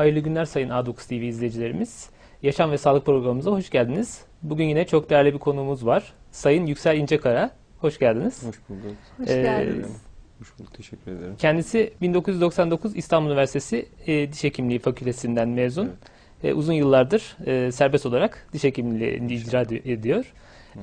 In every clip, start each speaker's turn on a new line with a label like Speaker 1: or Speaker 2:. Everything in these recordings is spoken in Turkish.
Speaker 1: Hayırlı günler sayın A9 TV izleyicilerimiz. Yaşam ve Sağlık programımıza hoş geldiniz. Bugün yine çok değerli bir konuğumuz var. Sayın Yüksel İncekara. Hoş geldiniz.
Speaker 2: Hoş bulduk.
Speaker 3: Hoş geldiniz.
Speaker 2: Hoş bulduk. Teşekkür ederim.
Speaker 1: Kendisi 1999 İstanbul Üniversitesi Diş Hekimliği Fakültesinden mezun. Evet. Uzun yıllardır serbest olarak diş hekimliğini icra ediyor.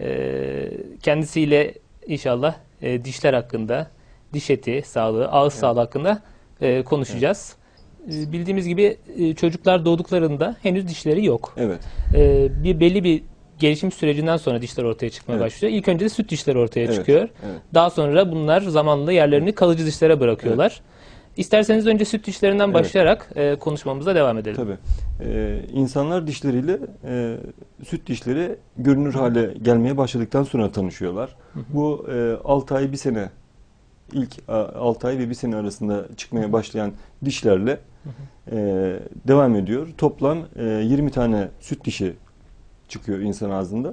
Speaker 1: Kendisiyle inşallah dişler hakkında, diş eti sağlığı, ağız sağlığı hakkında konuşacağız. Bildiğimiz gibi çocuklar doğduklarında henüz dişleri yok.
Speaker 2: Evet.
Speaker 1: Belli bir gelişim sürecinden sonra dişler ortaya çıkmaya başlıyor. İlk önce de süt dişleri ortaya çıkıyor.
Speaker 2: Evet.
Speaker 1: Daha sonra bunlar zamanla yerlerini kalıcı dişlere bırakıyorlar. Evet. İsterseniz önce süt dişlerinden başlayarak konuşmamıza devam edelim.
Speaker 2: Tabii. İnsanlar dişleriyle süt dişleri görünür hale gelmeye başladıktan sonra tanışıyorlar. Bu 6 ay 1 sene, ilk 6 ay ve 1 sene arasında çıkmaya başlayan dişlerle devam ediyor. Toplam 20 tane süt dişi çıkıyor insan ağzında.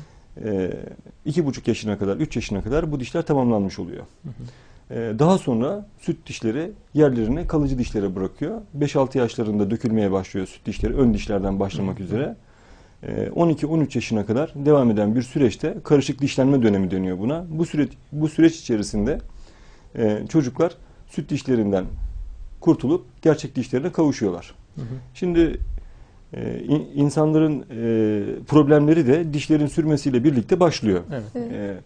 Speaker 2: 2,5 yaşına kadar, 3 yaşına kadar bu dişler tamamlanmış oluyor. Daha sonra süt dişleri yerlerine kalıcı dişlere bırakıyor. 5-6 yaşlarında dökülmeye başlıyor süt dişleri, ön dişlerden başlamak üzere. 12-13 yaşına kadar devam eden bir süreçte karışık dişlenme dönemi deniyor buna. Bu süreç içerisinde çocuklar süt dişlerinden kurtulup gerçek dişlerine kavuşuyorlar. Şimdi insanların problemleri de dişlerin sürmesiyle birlikte başlıyor. Evet.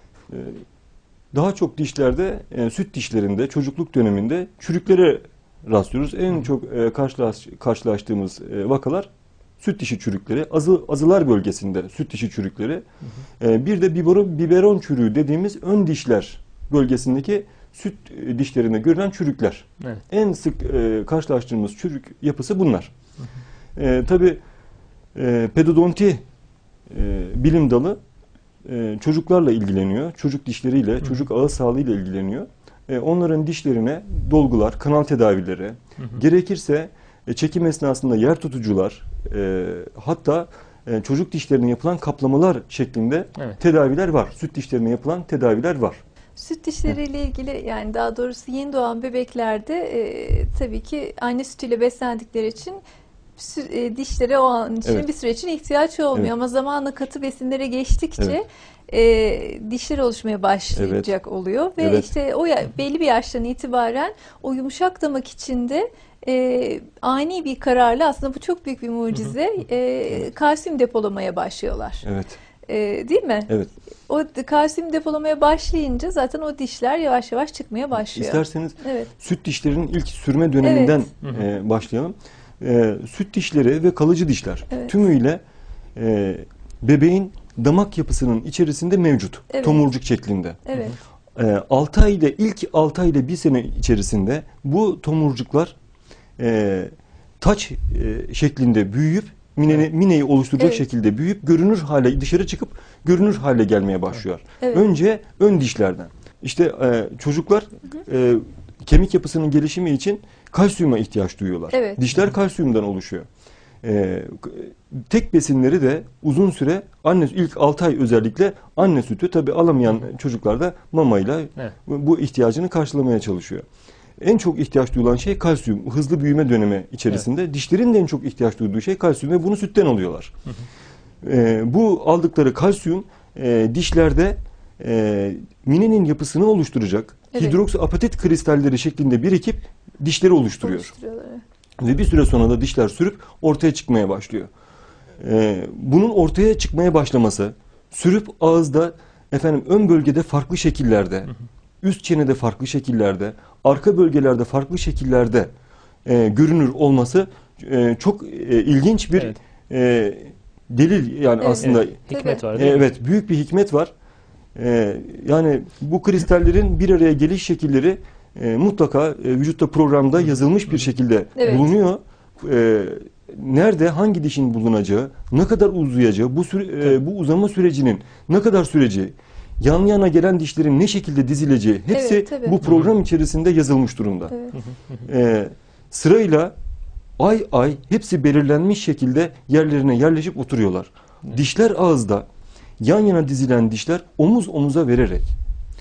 Speaker 2: Daha çok dişlerde, süt dişlerinde, çocukluk döneminde çürüklere rastlıyoruz. En çok karşılaştığımız vakalar süt dişi çürükleri, azılar bölgesinde süt dişi çürükleri. Bir de biberon çürüğü dediğimiz ön dişler bölgesindeki süt dişlerinde görülen çürükler. Evet. En sık karşılaştığımız çürük yapısı bunlar. Tabii pedodonti bilim dalı çocuklarla ilgileniyor. Çocuk dişleriyle, çocuk ağız sağlığıyla ilgileniyor. Onların dişlerine dolgular, kanal tedavileri, gerekirse çekim esnasında yer tutucular, hatta çocuk dişlerine yapılan kaplamalar şeklinde tedaviler var. Süt dişlerine yapılan tedaviler var.
Speaker 3: Süt dişleriyle ilgili, yani daha doğrusu yeni doğan bebeklerde tabii ki anne sütüyle beslendikleri için dişlere o an için bir süre için ihtiyaç olmuyor. Ama zamanla katı besinlere geçtikçe dişler oluşmaya başlayacak oluyor. Ve işte o belli bir yaştan itibaren o yumuşak damak içinde ani bir kararla, aslında bu çok büyük bir mucize, kalsiyum depolamaya başlıyorlar.
Speaker 2: Evet.
Speaker 3: Değil mi?
Speaker 2: Evet.
Speaker 3: O kalsiyum depolamaya başlayınca zaten o dişler yavaş yavaş çıkmaya başlıyor.
Speaker 2: İsterseniz süt dişlerinin ilk sürme döneminden başlayalım. Süt dişleri ve kalıcı dişler tümüyle bebeğin damak yapısının içerisinde mevcut. Tomurcuk şeklinde. Evet. ilk 6 ay ile 1 sene içerisinde bu tomurcuklar taç şeklinde büyüyüp mineyi oluşturacak şekilde büyüyüp görünür hale, dışarı çıkıp görünür hale gelmeye başlıyor. Önce ön dişlerden. İşte çocuklar kemik yapısının gelişimi için kalsiyuma ihtiyaç duyuyorlar. Dişler kalsiyumdan oluşuyor. Tek besinleri de uzun süre ilk 6 ay özellikle anne sütü, tabi alamayan çocuklar da mamayla bu ihtiyacını karşılamaya çalışıyor. En çok ihtiyaç duyulan şey kalsiyum. Hızlı büyüme dönemi içerisinde dişlerin de en çok ihtiyaç duyduğu şey kalsiyum ve bunu sütten alıyorlar. Bu aldıkları kalsiyum dişlerde minenin yapısını oluşturacak hidroksiapatit kristalleri şeklinde birikip dişleri oluşturuyor. Ve bir süre sonra da dişler sürüp ortaya çıkmaya başlıyor. Bunun ortaya çıkmaya başlaması, sürüp ağızda ön bölgede farklı şekillerde, üst çenede farklı şekillerde, arka bölgelerde farklı şekillerde görünür olması çok ilginç bir delil, yani aslında.
Speaker 1: Hikmet var, değil mi?
Speaker 2: Evet, büyük bir hikmet var. Yani bu kristallerin bir araya geliş şekilleri mutlaka vücutta programda yazılmış bir şekilde bulunuyor. Nerede hangi dişin bulunacağı, ne kadar uzayacağı, bu uzama sürecinin ne kadar süreceği, yan yana gelen dişlerin ne şekilde dizileceği hepsi bu program içerisinde yazılmış durumda. Sırayla ay ay hepsi belirlenmiş şekilde yerlerine yerleşip oturuyorlar. Dişler ağızda yan yana dizilen dişler omuz omuza vererek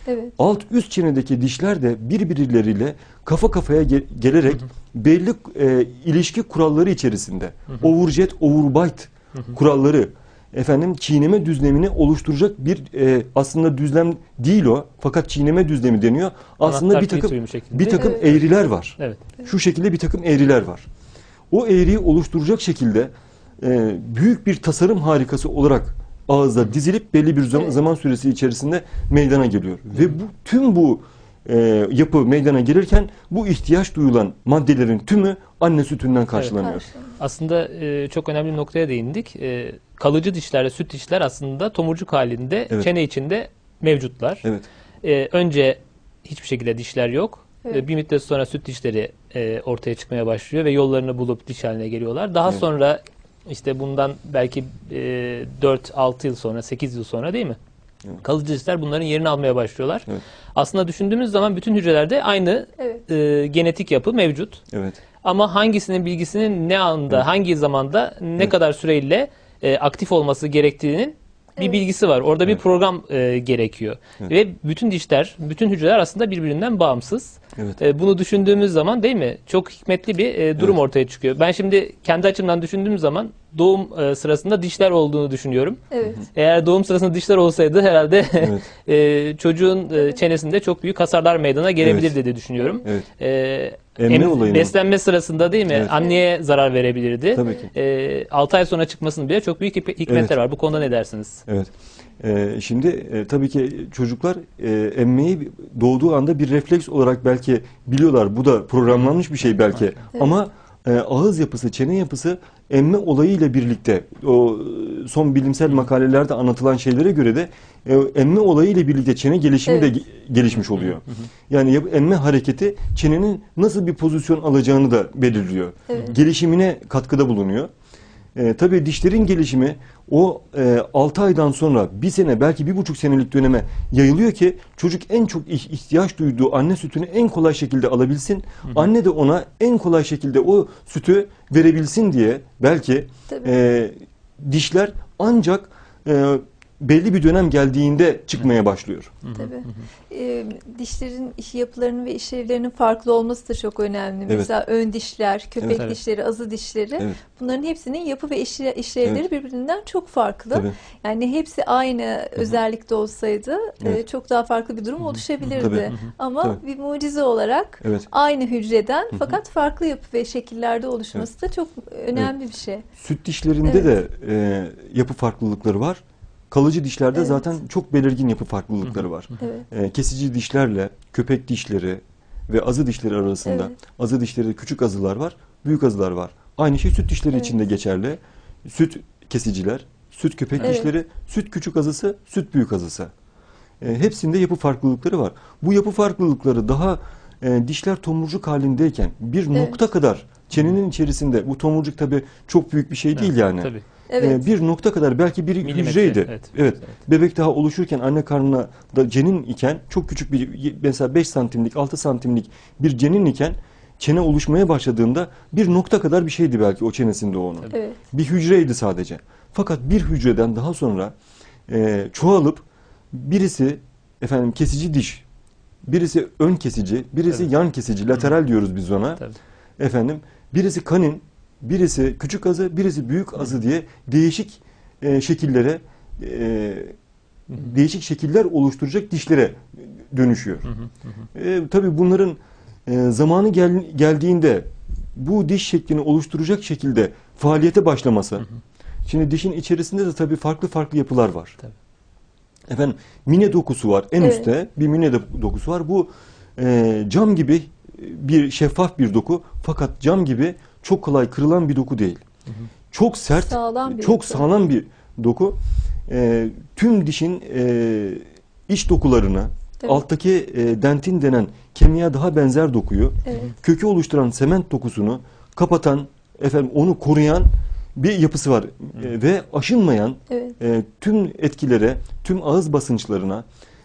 Speaker 3: Evet.
Speaker 2: Alt üst çenedeki dişler de birbirleriyle kafa kafaya gelerek belli ilişki kuralları içerisinde overjet, overbite kuralları, efendim çiğneme düzlemini oluşturacak bir aslında düzlem değil o, fakat çiğneme düzlemi deniyor. Aslında
Speaker 1: Anahtar kilit uyumu şeklinde.
Speaker 2: bir takım
Speaker 3: Evet.
Speaker 2: eğriler var.
Speaker 1: Evet.
Speaker 2: Şu şekilde bir takım eğriler var. O eğriyi oluşturacak şekilde büyük bir tasarım harikası olarak ağızda dizilip belli bir zaman süresi içerisinde meydana geliyor. Ve tüm bu yapı meydana gelirken bu ihtiyaç duyulan maddelerin tümü anne sütünden karşılanıyor.
Speaker 1: Aslında çok önemli bir noktaya değindik. Kalıcı dişlerle süt dişler aslında tomurcuk halinde çene içinde mevcutlar.
Speaker 2: Evet.
Speaker 1: Önce hiçbir şekilde dişler yok.
Speaker 3: Evet.
Speaker 1: Bir müddet sonra süt dişleri ortaya çıkmaya başlıyor ve yollarını bulup diş haline geliyorlar. Daha sonra işte bundan belki 4-6 yıl sonra, 8 yıl sonra değil mi?
Speaker 2: Evet.
Speaker 1: Kalıcı dişler bunların yerini almaya başlıyorlar.
Speaker 2: Evet.
Speaker 1: Aslında düşündüğümüz zaman bütün hücrelerde aynı genetik yapı mevcut.
Speaker 2: Evet.
Speaker 1: Ama hangisinin bilgisinin ne anda, hangi zamanda, ne kadar süreyle aktif olması gerektiğinin bir bilgisi var. Orada bir program gerekiyor. Ve bütün dişler, bütün hücreler aslında birbirinden bağımsız.
Speaker 2: Evet.
Speaker 1: Bunu düşündüğümüz zaman değil mi? Çok hikmetli bir durum ortaya çıkıyor. Ben şimdi kendi açımdan düşündüğüm zaman doğum sırasında dişler olduğunu düşünüyorum.
Speaker 3: Evet.
Speaker 1: Eğer doğum sırasında dişler olsaydı herhalde çocuğun çenesinde çok büyük hasarlar meydana gelebilirdi diye düşünüyorum.
Speaker 2: Evet. Emme olayını.
Speaker 1: Beslenme sırasında değil mi?
Speaker 2: Evet.
Speaker 1: Anneye zarar verebilirdi.
Speaker 2: Tabii ki.
Speaker 1: 6 ay sonra çıkmasının bile çok büyük hikmetler var. Bu konuda ne dersiniz?
Speaker 2: Evet. Şimdi tabii ki çocuklar emmeyi doğduğu anda bir refleks olarak belki biliyorlar. Bu da programlanmış bir şey belki.
Speaker 3: Evet.
Speaker 2: Ama ağız yapısı, çene yapısı emme olayıyla birlikte o son bilimsel makalelerde anlatılan şeylere göre de emme olayıyla birlikte çene gelişimi de gelişmiş oluyor. Yani emme hareketi çenenin nasıl bir pozisyon alacağını da belirliyor.
Speaker 3: Evet.
Speaker 2: Gelişimine katkıda bulunuyor. Tabii dişlerin gelişimi o 6 aydan sonra 1 sene belki 1,5 senelik döneme yayılıyor ki çocuk en çok ihtiyaç duyduğu anne sütünü en kolay şekilde alabilsin. Anne de ona en kolay şekilde o sütü verebilsin diye belki dişler ancak belli bir dönem geldiğinde çıkmaya başlıyor.
Speaker 3: Tabii. Dişlerin yapılarının ve işlevlerinin farklı olması da çok önemli.
Speaker 2: Evet.
Speaker 3: Mesela ön dişler, köpek
Speaker 1: Evet.
Speaker 3: dişleri, azı dişleri.
Speaker 2: Evet.
Speaker 3: Bunların hepsinin yapı ve işlevleri birbirinden çok farklı.
Speaker 2: Tabii.
Speaker 3: Yani hepsi aynı özellikte olsaydı
Speaker 2: Evet.
Speaker 3: çok daha farklı bir durum oluşabilirdi.
Speaker 2: Tabii.
Speaker 3: Ama
Speaker 2: Tabii.
Speaker 3: bir mucize olarak
Speaker 2: Evet.
Speaker 3: aynı hücreden fakat farklı yapı ve şekillerde oluşması da çok önemli bir şey.
Speaker 2: Süt dişlerinde de yapı farklılıkları var. Kalıcı dişlerde zaten çok belirgin yapı farklılıkları var.
Speaker 3: Evet.
Speaker 2: Kesici dişlerle köpek dişleri ve azı dişleri arasında azı dişleri küçük azılar var, büyük azılar var. Aynı şey süt dişleri için de geçerli. Süt kesiciler, süt köpek dişleri, süt küçük azısı, süt büyük azısı. Hepsinde yapı farklılıkları var. Bu yapı farklılıkları daha dişler tomurcuk halindeyken bir nokta kadar çenenin içerisinde, bu tomurcuk tabii çok büyük bir şey değil yani.
Speaker 1: Tabii.
Speaker 3: Evet.
Speaker 2: Bir nokta kadar belki bir
Speaker 1: Milimetre,
Speaker 2: hücreydi. Evet. Bebek daha oluşurken anne karnına da cenin iken çok küçük bir mesela 5 santimlik 6 santimlik bir cenin iken çene oluşmaya başladığında bir nokta kadar bir şeydi belki o çenesinde onun.
Speaker 3: Evet.
Speaker 2: Bir hücreydi sadece. Fakat bir hücreden daha sonra çoğalıp birisi kesici diş, birisi ön kesici, birisi yan kesici, lateral diyoruz biz ona.
Speaker 1: Tabii.
Speaker 2: Birisi kanin, birisi küçük azı, birisi büyük azı diye değişik şekillere, değişik şekiller oluşturacak dişlere dönüşüyor. Tabii bunların zamanı geldiğinde bu diş şeklini oluşturacak şekilde faaliyete başlaması. Şimdi dişin içerisinde de tabii farklı farklı yapılar var.
Speaker 1: Tabii.
Speaker 2: Mine dokusu var. En üstte bir mine dokusu var. Bu cam gibi bir şeffaf bir doku, fakat cam gibi çok kolay kırılan bir doku değil. Çok sert, çok sağlam bir doku. Tüm dişin iç dokularını, alttaki dentin denen kemiğe daha benzer dokuyu, kökü oluşturan sement dokusunu kapatan, onu koruyan bir yapısı var. Ve aşınmayan tüm etkilere, tüm ağız basınçlarına,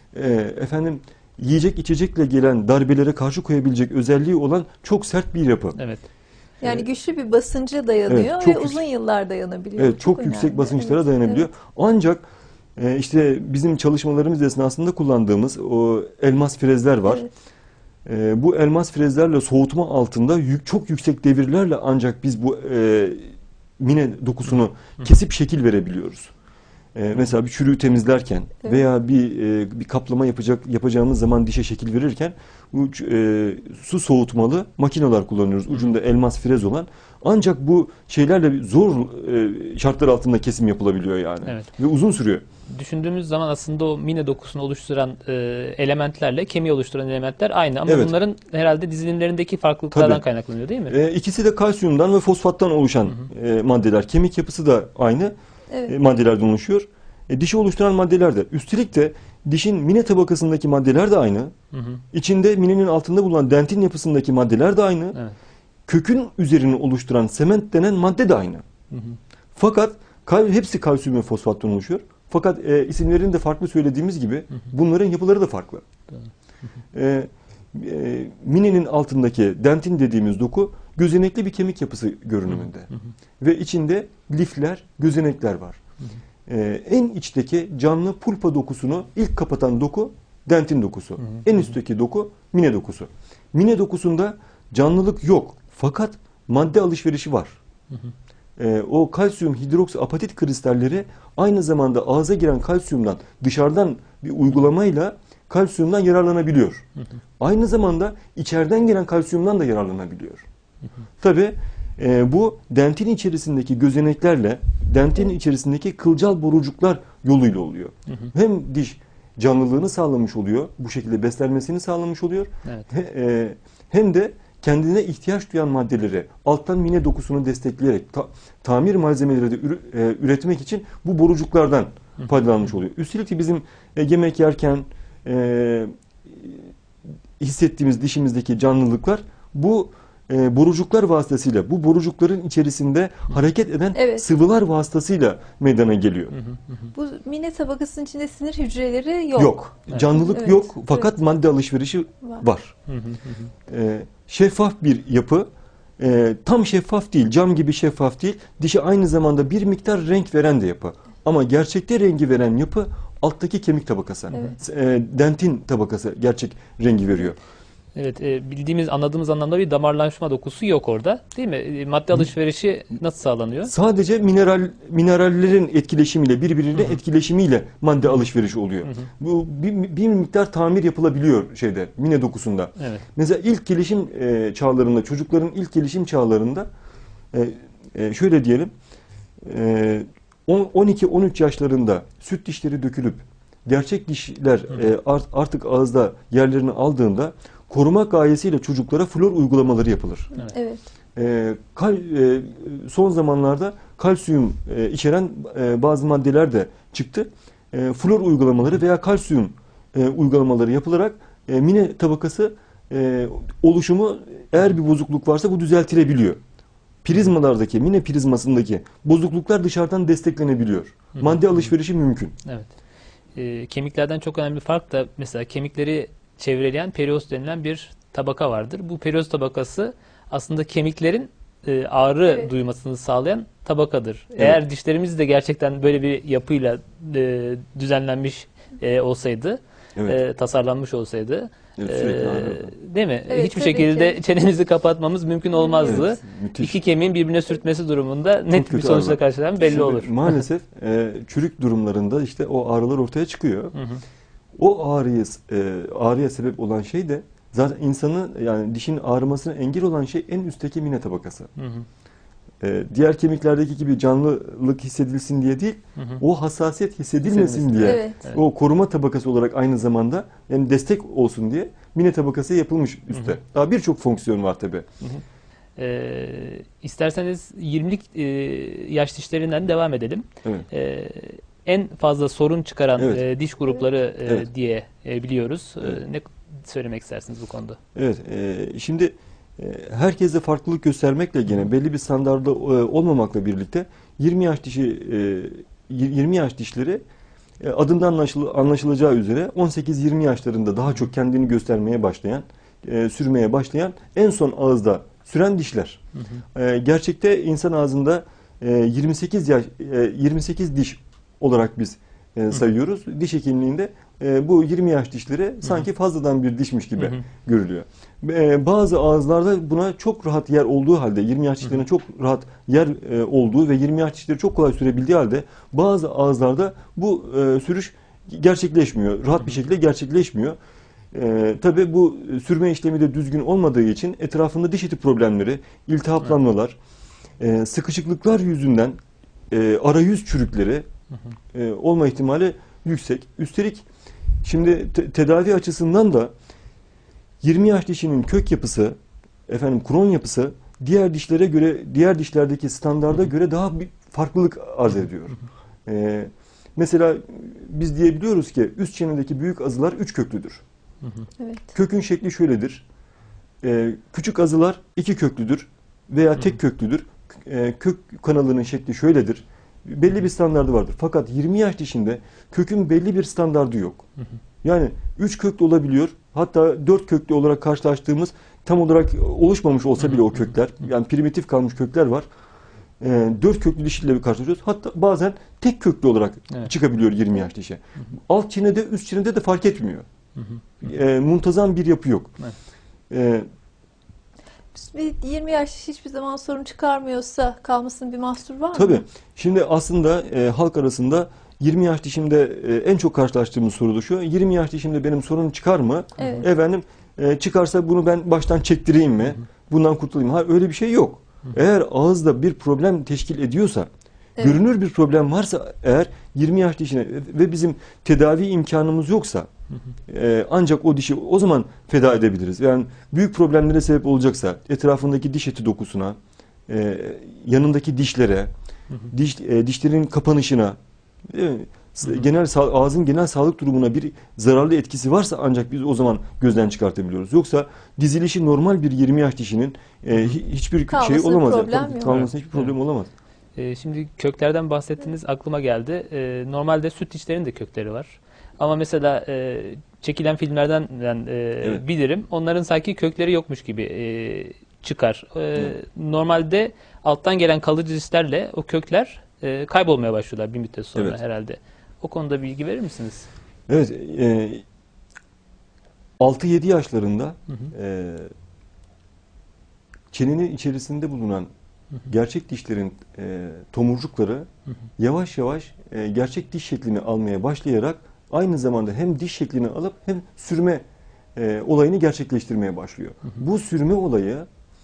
Speaker 2: yiyecek içecekle gelen darbelere karşı koyabilecek özelliği olan çok sert bir yapı.
Speaker 1: Evet.
Speaker 3: Yani güçlü bir basınca dayanıyor ve uzun yıllar dayanabiliyor.
Speaker 2: Evet, çok yüksek basınçlara dayanabiliyor. Ancak İşte bizim çalışmalarımız esnasında kullandığımız o elmas frezler var.
Speaker 3: Evet.
Speaker 2: Bu elmas frezlerle soğutma altında çok yüksek devirlerle ancak biz bu mine dokusunu kesip şekil verebiliyoruz. Mesela bir çürüğü temizlerken
Speaker 3: Evet.
Speaker 2: veya bir kaplama yapacağımız zaman dişe şekil verirken bu su soğutmalı makineler kullanıyoruz. Ucunda elmas frez olan. Ancak bu şeylerle zor şartlar altında kesim yapılabiliyor yani.
Speaker 1: Evet.
Speaker 2: Ve uzun sürüyor.
Speaker 1: Düşündüğümüz zaman aslında o mine dokusunu oluşturan elementlerle kemiği oluşturan elementler aynı ama
Speaker 2: Evet.
Speaker 1: bunların herhalde dizilimlerindeki farklılıklardan
Speaker 2: Tabii.
Speaker 1: kaynaklanıyor değil mi?
Speaker 2: İkisi de kalsiyumdan ve fosfattan oluşan maddeler. Kemik yapısı da aynı
Speaker 3: Evet.
Speaker 2: maddelerden oluşuyor. Dişi oluşturan maddeler de. Üstelik de dişin mine tabakasındaki maddeler de aynı.
Speaker 1: Hı hı.
Speaker 2: İçinde minenin altında bulunan dentin yapısındaki maddeler de aynı.
Speaker 1: Evet.
Speaker 2: Kökün üzerini oluşturan sement denen madde de aynı.
Speaker 1: Hı hı.
Speaker 2: Fakat hepsi kalsiyum ve fosfattan oluşuyor. Fakat isimlerini de farklı söylediğimiz gibi bunların yapıları da farklı. Minenin altındaki dentin dediğimiz doku gözenekli bir kemik yapısı görünümünde. Ve içinde lifler, gözenekler var. En içteki canlı pulpa dokusunu ilk kapatan doku dentin dokusu. En üstteki doku mine dokusu. Mine dokusunda canlılık yok. Fakat madde alışverişi var. O kalsiyum hidroksiapatit kristalleri aynı zamanda ağza giren kalsiyumdan dışarıdan bir uygulamayla kalsiyumdan yararlanabiliyor. Aynı zamanda içeriden gelen kalsiyumdan da yararlanabiliyor. Tabii bu dentin içerisindeki gözeneklerle dentin içerisindeki kılcal borucuklar yoluyla oluyor. Hem diş canlılığını sağlamış oluyor, bu şekilde beslenmesini sağlamış oluyor.
Speaker 1: Evet.
Speaker 2: Hem de kendine ihtiyaç duyan maddeleri alttan mine dokusunu destekleyerek tamir malzemeleri de üretmek için bu borucuklardan faydalanmış oluyor. Üstelik de bizim yemek yerken hissettiğimiz dişimizdeki canlılıklar bu borucuklar vasıtasıyla, bu borucukların içerisinde hareket eden
Speaker 3: Evet.
Speaker 2: sıvılar vasıtasıyla meydana geliyor.
Speaker 3: Bu mine tabakasının içinde sinir hücreleri yok.
Speaker 2: Yok. Canlılık
Speaker 3: Evet.
Speaker 2: yok fakat madde alışverişi var. Şeffaf bir yapı. Tam şeffaf değil, cam gibi şeffaf değil. Dişe aynı zamanda bir miktar renk veren de yapı. Ama gerçekte rengi veren yapı alttaki kemik tabakası.
Speaker 3: Evet.
Speaker 2: Dentin tabakası gerçek rengi veriyor.
Speaker 1: Evet, bildiğimiz, anladığımız anlamda bir damarlaşma dokusu yok orada, değil mi? Madde alışverişi nasıl sağlanıyor?
Speaker 2: Sadece minerallerin etkileşimiyle, birbiriyle etkileşimiyle madde alışverişi oluyor. Bu bir miktar tamir yapılabiliyor mine dokusunda.
Speaker 1: Evet.
Speaker 2: Mesela ilk gelişim çağlarında, çocukların ilk gelişim çağlarında şöyle diyelim, 12-13 yaşlarında süt dişleri dökülüp gerçek dişler artık ağızda yerlerini aldığında koruma gayesiyle çocuklara flor uygulamaları yapılır.
Speaker 3: Evet.
Speaker 2: Son zamanlarda kalsiyum içeren bazı maddeler de çıktı. Flor uygulamaları veya kalsiyum uygulamaları yapılarak mine tabakası oluşumu, eğer bir bozukluk varsa bu düzeltilebiliyor. Prizmalardaki, mine prizmasındaki bozukluklar dışarıdan desteklenebiliyor. Madde alışverişi mümkün.
Speaker 1: Evet. Kemiklerden çok önemli bir fark da mesela kemikleri çevreleyen perioz denilen bir tabaka vardır. Bu perioz tabakası aslında kemiklerin ağrı duymasını sağlayan tabakadır.
Speaker 2: Evet.
Speaker 1: Eğer dişlerimiz de gerçekten böyle bir yapıyla düzenlenmiş olsaydı, tasarlanmış olsaydı,
Speaker 2: sürekli ağrı.
Speaker 1: değil mi?
Speaker 3: Evet,
Speaker 1: Hiçbir
Speaker 3: tabii
Speaker 1: şekilde
Speaker 3: ki.
Speaker 1: çenemizi kapatmamız mümkün olmazdı.
Speaker 2: Evet, müthiş.
Speaker 1: İki kemiğin birbirine sürtmesi durumunda net bir
Speaker 2: kötü
Speaker 1: sonuçla
Speaker 2: ağrılar.
Speaker 1: karşılanan belli
Speaker 2: Şimdi
Speaker 1: olur.
Speaker 2: Maalesef çürük durumlarında işte o ağrılar ortaya çıkıyor. O ağrıya sebep olan şey de zaten insanı, yani dişin ağrımasına engel olan şey en üstteki mine tabakası. Diğer kemiklerdeki gibi canlılık hissedilsin diye değil, o hassasiyet hissedilmesin diye,
Speaker 3: Evet.
Speaker 2: o koruma tabakası olarak aynı zamanda yani destek olsun diye mine tabakası yapılmış üstte. Daha birçok fonksiyon var tabii.
Speaker 1: İsterseniz 20'lik yaş dişlerinden devam edelim.
Speaker 2: Evet.
Speaker 1: En fazla sorun çıkaran
Speaker 2: Evet.
Speaker 1: diş grupları
Speaker 2: Evet.
Speaker 1: diye biliyoruz.
Speaker 2: Evet.
Speaker 1: Ne söylemek istersiniz bu konuda?
Speaker 2: Evet, şimdi herkese farklılık göstermekle gene belli bir standarda olmamakla birlikte 20 yaş dişleri adından anlaşılacağı üzere 18-20 yaşlarında daha çok kendini göstermeye başlayan, sürmeye başlayan, en son ağızda süren dişler. Gerçekte insan ağzında 28 diş olarak biz sayıyoruz. Diş hekimliğinde bu 20 yaş dişleri sanki fazladan bir dişmiş gibi görülüyor. Bazı ağızlarda buna çok rahat yer olduğu halde, 20 yaş dişlerine çok rahat yer olduğu ve 20 yaş dişleri çok kolay sürebildiği halde bazı ağızlarda bu sürüş gerçekleşmiyor. Rahat bir şekilde gerçekleşmiyor. Tabii bu sürme işlemi de düzgün olmadığı için etrafında diş eti problemleri, iltihaplanmalar, sıkışıklıklar yüzünden arayüz çürükleri olma ihtimali yüksek. Üstelik şimdi tedavi açısından da 20 yaş dişinin kök yapısı, kron yapısı diğer dişlere göre, diğer dişlerdeki standarda göre daha bir farklılık arz ediyor. Mesela biz diyebiliyoruz ki üst çenedeki büyük azılar 3 köklüdür.
Speaker 3: Evet.
Speaker 2: Kökün şekli şöyledir. Küçük azılar 2 köklüdür veya tek köklüdür. Kök kanalının şekli şöyledir. Belli bir standardı vardır. Fakat 20 yaş dişinde kökün belli bir standardı yok. Yani 3 köklü olabiliyor. Hatta 4 köklü olarak karşılaştığımız tam olarak oluşmamış olsa bile o kökler, yani primitif kalmış kökler var. 4 köklü dişiyle karşılaşıyoruz. Hatta bazen tek köklü olarak çıkabiliyor 20 yaş dişi. Alt çenede, üst çenede de fark etmiyor. Muntazam bir yapı yok.
Speaker 3: 20 yaş hiçbir zaman sorun çıkarmıyorsa kalmasının bir mahsur var mı?
Speaker 2: Tabii. Şimdi aslında halk arasında 20 yaş dişimde en çok karşılaştığımız soru da şu. 20 yaş dişimde benim sorun çıkar mı?
Speaker 3: Evet.
Speaker 2: Çıkarsa bunu ben baştan çektireyim mi? Bundan kurtulayım. Hayır, öyle bir şey yok. Eğer ağızda bir problem teşkil ediyorsa, görünür bir problem varsa eğer 20 yaş dişine ve bizim tedavi imkanımız yoksa ancak o dişi o zaman feda edebiliriz. Yani büyük problemlere sebep olacaksa etrafındaki diş eti dokusuna, yanındaki dişlere, dişlerin kapanışına, ağzın genel sağlık durumuna bir zararlı etkisi varsa ancak biz o zaman gözden çıkartabiliyoruz. Yoksa dizilişi normal bir 20 yaş dişinin hiçbir şey olamaz. Kalmasına hiçbir problem olamaz.
Speaker 1: Şimdi köklerden bahsettiniz, aklıma geldi. Normalde süt dişlerinin de kökleri var. Ama mesela çekilen filmlerden ben bilirim. Onların sanki kökleri yokmuş gibi çıkar. Normalde alttan gelen kalıcı dişlerle o kökler kaybolmaya başlıyorlar bir müddet sonra herhalde. O konuda bilgi verir misiniz?
Speaker 2: Evet. 6-7 yaşlarında çenenin içerisinde bulunan gerçek dişlerin tomurcukları yavaş yavaş gerçek diş şeklini almaya başlayarak aynı zamanda hem diş şeklini alıp hem sürme olayını gerçekleştirmeye başlıyor. Bu sürme olayı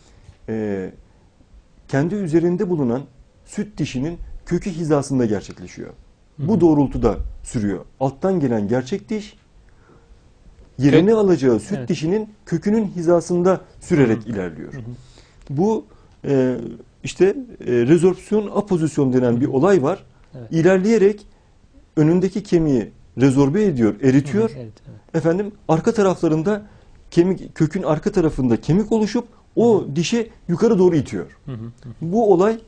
Speaker 2: kendi üzerinde bulunan süt dişinin kökü hizasında gerçekleşiyor. Bu doğrultuda sürüyor. Alttan gelen gerçek diş yerini alacağı süt dişinin kökünün hizasında sürerek ilerliyor. Bu işte rezorpsiyon apozisyon denen bir olay var. İlerleyerek önündeki kemiği rezorbe ediyor, eritiyor. Arka taraflarında kökün arka tarafında kemik oluşup o dişi yukarı doğru itiyor. Bu olay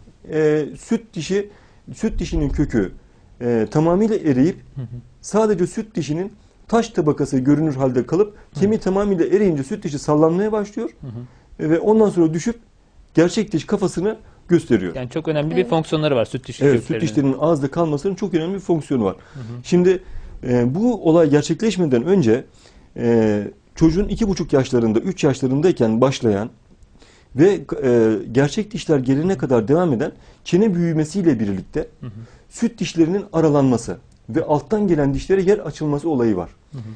Speaker 2: süt dişinin kökü tamamıyla eriyip sadece süt dişinin taş tabakası görünür halde kalıp kemiği tamamıyla eriyince süt dişi sallanmaya başlıyor ve ondan sonra düşüp gerçek diş kafasını gösteriyor.
Speaker 1: Yani çok önemli bir fonksiyonları var süt dişi köklerinin.
Speaker 2: Süt dişlerinin ağızda kalmasının çok önemli bir fonksiyonu var. Şimdi bu olay gerçekleşmeden önce çocuğun 2,5 yaşlarında, 3 yaşlarındayken başlayan ve gerçek dişler gelene kadar devam eden çene büyümesiyle birlikte süt dişlerinin aralanması ve alttan gelen dişlere yer açılması olayı var.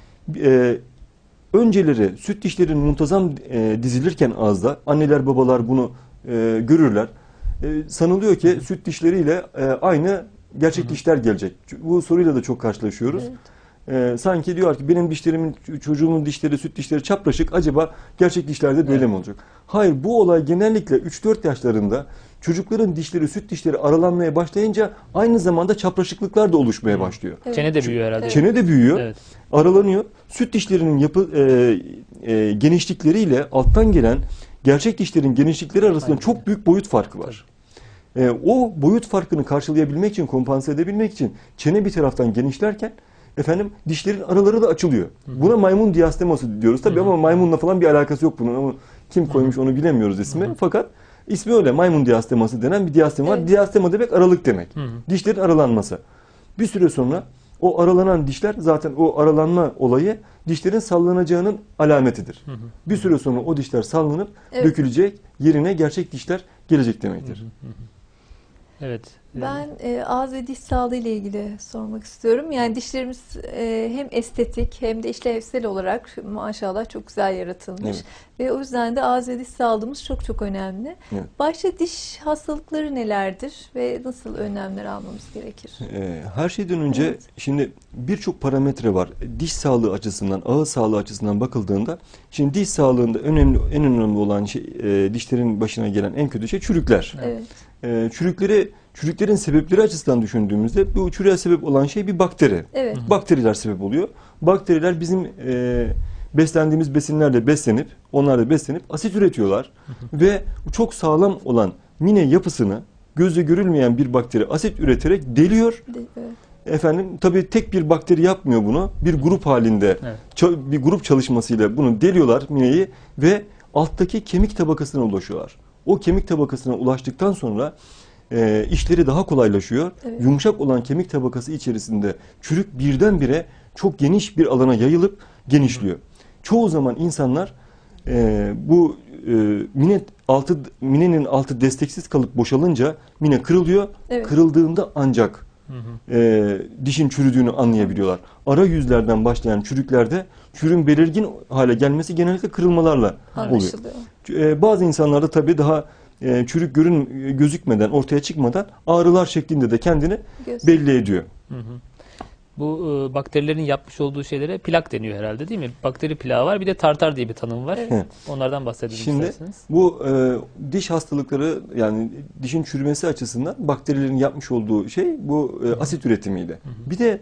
Speaker 2: Önceleri süt dişlerin muntazam dizilirken ağızda anneler babalar bunu görürler. Sanılıyor ki süt dişleriyle aynı gerçek dişler gelecek. Bu soruyla da çok karşılaşıyoruz. Sanki diyor ki benim dişlerimin, çocuğumun dişleri, süt dişleri çapraşık, acaba gerçek dişlerde böyle mi olacak? Hayır, bu olay genellikle 3-4 yaşlarında çocukların dişleri, süt dişleri aralanmaya başlayınca aynı zamanda çapraşıklıklar da oluşmaya başlıyor.
Speaker 1: Çene de büyüyor herhalde.
Speaker 2: Çene de büyüyor, aralanıyor. Süt dişlerinin genişlikleriyle alttan gelen gerçek dişlerin genişlikleri arasında çok büyük boyut farkı var. O boyut farkını karşılayabilmek için, kompanse edebilmek için çene bir taraftan genişlerken dişlerin araları da açılıyor. Buna maymun diasteması diyoruz tabii ama maymunla falan bir alakası yok bunun. Ama kim koymuş onu bilemiyoruz ismi. Fakat ismi öyle, maymun diasteması denen bir diastema var. Diastema demek aralık demek. Dişlerin aralanması. Bir süre sonra O aralanan dişler zaten o aralanma olayı dişlerin sallanacağının alametidir. Bir süre sonra o dişler sallanıp
Speaker 3: Evet.
Speaker 2: dökülecek, yerine gerçek dişler gelecek demektir.
Speaker 1: Evet.
Speaker 3: Ben ağız ve diş sağlığı ile ilgili sormak istiyorum. Yani dişlerimiz hem estetik hem de işlevsel olarak maşallah çok güzel yaratılmış.
Speaker 2: Evet.
Speaker 3: Ve o yüzden de ağız ve diş sağlığımız çok çok önemli.
Speaker 2: Evet.
Speaker 3: Başta diş hastalıkları nelerdir ve nasıl önlemler almamız gerekir?
Speaker 2: Her şeyden önce
Speaker 3: Evet.
Speaker 2: şimdi birçok parametre var. Diş sağlığı açısından, ağız sağlığı açısından bakıldığında, şimdi diş sağlığında en önemli olan şey, dişlerin başına gelen en kötü şey çürükler.
Speaker 3: Evet.
Speaker 2: Çürüklerin sebepleri açısından düşündüğümüzde bu çürüğe sebep olan şey bir bakteri.
Speaker 3: Evet.
Speaker 2: Bakteriler sebep oluyor. Bakteriler bizim beslendiğimiz besinlerle beslenip, onlarla beslenip asit üretiyorlar. Ve çok sağlam olan mine yapısını gözle görülmeyen bir bakteri asit üreterek deliyor.
Speaker 3: Evet.
Speaker 2: Efendim tabii tek bir bakteri yapmıyor bunu. Bir grup halinde,
Speaker 1: Evet.
Speaker 2: bir grup çalışmasıyla bunu deliyorlar mineyi ve alttaki kemik tabakasına ulaşıyorlar. O kemik tabakasına ulaştıktan sonra işleri daha kolaylaşıyor.
Speaker 3: Evet.
Speaker 2: Yumuşak olan kemik tabakası içerisinde çürük birdenbire çok geniş bir alana yayılıp genişliyor. Çoğu zaman insanlar bu minenin altı desteksiz kalıp boşalınca mine kırılıyor.
Speaker 3: Evet.
Speaker 2: Kırıldığında ancak dişin çürüdüğünü anlayabiliyorlar. Ara yüzlerden başlayan çürüklerde çürüğün belirgin hale gelmesi genellikle kırılmalarla oluyor.
Speaker 3: Anlaşılıyor.
Speaker 2: Bazı insanlarda tabii daha çürük gözükmeden, ortaya çıkmadan ağrılar şeklinde de kendini belli ediyor.
Speaker 1: Bu bakterilerin yapmış olduğu şeylere plak deniyor herhalde, değil mi? Bakteri plağı var, bir de tartar diye bir tanım var.
Speaker 3: Evet.
Speaker 1: Onlardan bahsedelim
Speaker 2: Şimdi
Speaker 1: isterseniz.
Speaker 2: bu diş hastalıkları, yani dişin çürümesi açısından bakterilerin yapmış olduğu şey bu asit üretimiydi. Bir de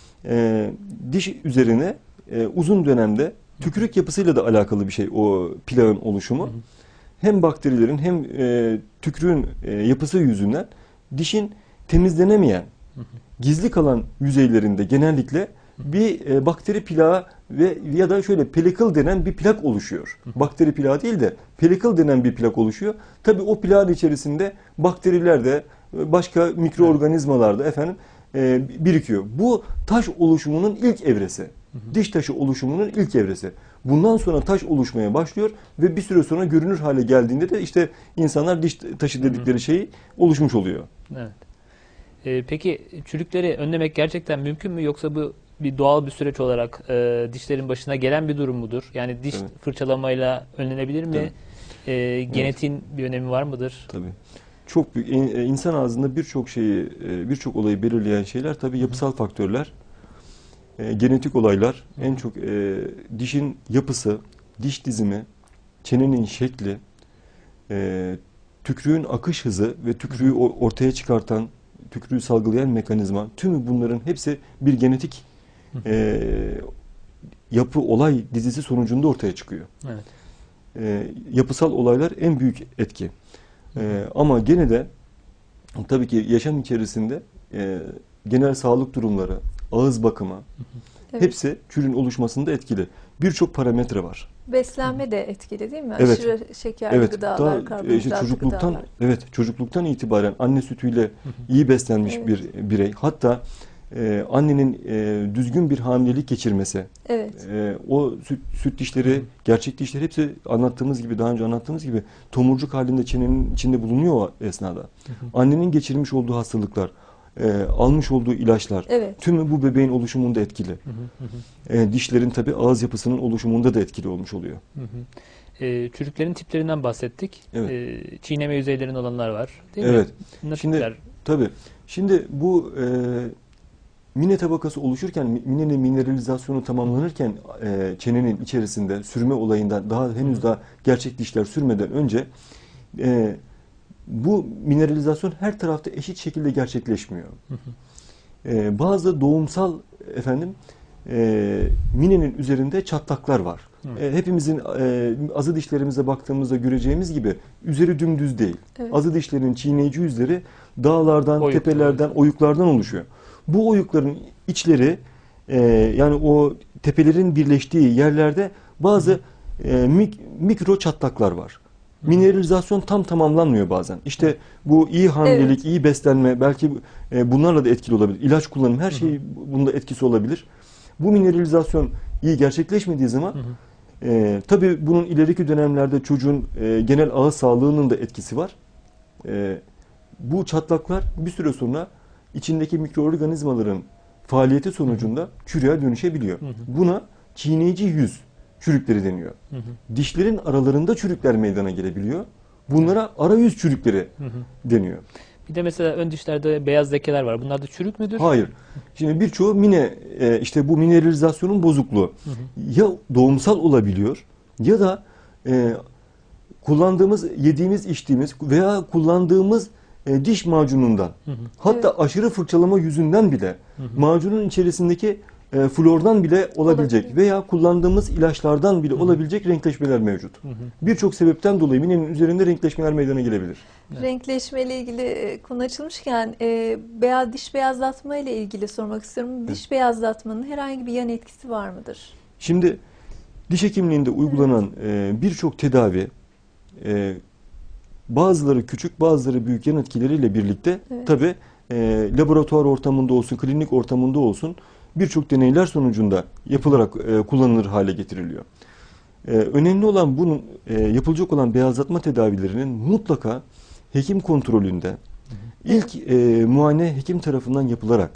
Speaker 2: diş üzerine uzun dönemde tükürük yapısıyla da alakalı bir şey o plağın oluşumu. Hem bakterilerin hem tükürüğün yapısı yüzünden dişin temizlenemeyen, gizli kalan yüzeylerinde genellikle bir bakteri plağı ya da şöyle pelikel denen bir plak oluşuyor. Bakteri plağı değil de pelikel denen bir plak oluşuyor. Tabii o plağın içerisinde bakteriler de başka mikroorganizmalar da birikiyor. Bu taş oluşumunun ilk evresi. Diş taşı oluşumunun ilk evresi. Bundan sonra taş oluşmaya başlıyor ve bir süre sonra görünür hale geldiğinde de işte insanlar diş taşı dedikleri şeyi oluşmuş oluyor.
Speaker 1: Evet. Peki çürükleri önlemek gerçekten mümkün mü, yoksa bu bir doğal bir süreç olarak dişlerin başına gelen bir durum mudur? Yani diş fırçalamayla önlenebilir mi? Genetiğin bir önemi var mıdır?
Speaker 2: Tabii. Çok büyük. İnsan ağzında birçok olayı belirleyen şeyler tabii yapısal faktörler, genetik olaylar, en çok dişin yapısı, diş dizimi, çenenin şekli, tükrüğün akış hızı ve tükrüğü ortaya çıkartan, tükrüğü salgılayan mekanizma, tüm bunların hepsi bir genetik yapı olay dizisi sonucunda ortaya çıkıyor.
Speaker 1: Evet.
Speaker 2: Yapısal olaylar en büyük etki. Ama gene de tabii ki yaşam içerisinde genel sağlık durumları, ağız bakımı, hepsi çürüğün oluşmasında etkili. Birçok parametre var.
Speaker 3: Beslenme de etkili değil mi?
Speaker 2: Evet.
Speaker 3: Aşırı şekerli gıdalar, karbonhidratlı gıdalar.
Speaker 2: Çocukluktan itibaren anne sütüyle iyi beslenmiş bir birey, hatta annenin düzgün bir hamilelik geçirmesi, o süt dişleri, gerçek dişleri hepsi daha önce anlattığımız gibi tomurcuk halinde çenenin içinde bulunuyor o esnada. Annenin geçirmiş olduğu hastalıklar, almış olduğu ilaçlar, tümü bu bebeğin oluşumunda etkili. Dişlerin tabii ağız yapısının oluşumunda da etkili olmuş oluyor.
Speaker 1: Çürüklerin tiplerinden bahsettik. Çiğneme yüzeylerinin olanlar var, değil mi?
Speaker 2: Evet.
Speaker 1: Nasıl
Speaker 2: Şimdi bu mine tabakası oluşurken, minenin mineralizasyonu tamamlanırken çenenin içerisinde sürme olayından henüz daha gerçek dişler sürmeden önce bu mineralizasyon her tarafta eşit şekilde gerçekleşmiyor. Bazı doğumsal minenin üzerinde çatlaklar var. Hepimizin azı dişlerimize baktığımızda göreceğimiz gibi üzeri dümdüz değil. Azı dişlerin çiğneyici yüzleri dağlardan, tepelerden, oyuklardan oluşuyor. Bu oyukların içleri, yani o tepelerin birleştiği yerlerde bazı mikro çatlaklar var. Mineralizasyon tam tamamlanmıyor bazen. İşte bu iyi hamilelik, iyi beslenme, belki bunlarla da etkili olabilir. İlaç kullanımı, her şey bunda etkisi olabilir. Bu mineralizasyon iyi gerçekleşmediği zaman tabii bunun ileriki dönemlerde çocuğun genel ağız sağlığının da etkisi var. Bu çatlaklar bir süre sonra içindeki mikroorganizmaların faaliyeti sonucunda çürüğe dönüşebiliyor. Buna çiğneyici yüz çürükleri deniyor. Dişlerin aralarında çürükler meydana gelebiliyor. Bunlara arayüz çürükleri deniyor.
Speaker 1: Bir de mesela ön dişlerde beyaz lekeler var. Bunlar da çürük müdür?
Speaker 2: Hayır. Şimdi birçoğu işte bu mineralizasyonun bozukluğu ya doğumsal olabiliyor ya da kullandığımız, yediğimiz, içtiğimiz veya kullandığımız diş macunundan, hatta aşırı fırçalama yüzünden bile macunun içerisindeki flordan bile olabilecek veya kullandığımız ilaçlardan bile olabilecek renkleşmeler mevcut. Birçok sebepten dolayı minenin üzerinde renkleşmeler meydana gelebilir.
Speaker 3: Renkleşme ile ilgili konu açılmışken diş beyazlatma ile ilgili sormak istiyorum. Diş beyazlatmanın herhangi bir yan etkisi var mıdır?
Speaker 2: Şimdi diş hekimliğinde uygulanan birçok tedavi, bazıları küçük, bazıları büyük yan etkileriyle birlikte tabii laboratuvar ortamında olsun, klinik ortamında olsun birçok deneyler sonucunda yapılarak kullanılır hale getiriliyor. Önemli olan bunun yapılacak olan beyazlatma tedavilerinin mutlaka hekim kontrolünde ilk muayene hekim tarafından yapılarak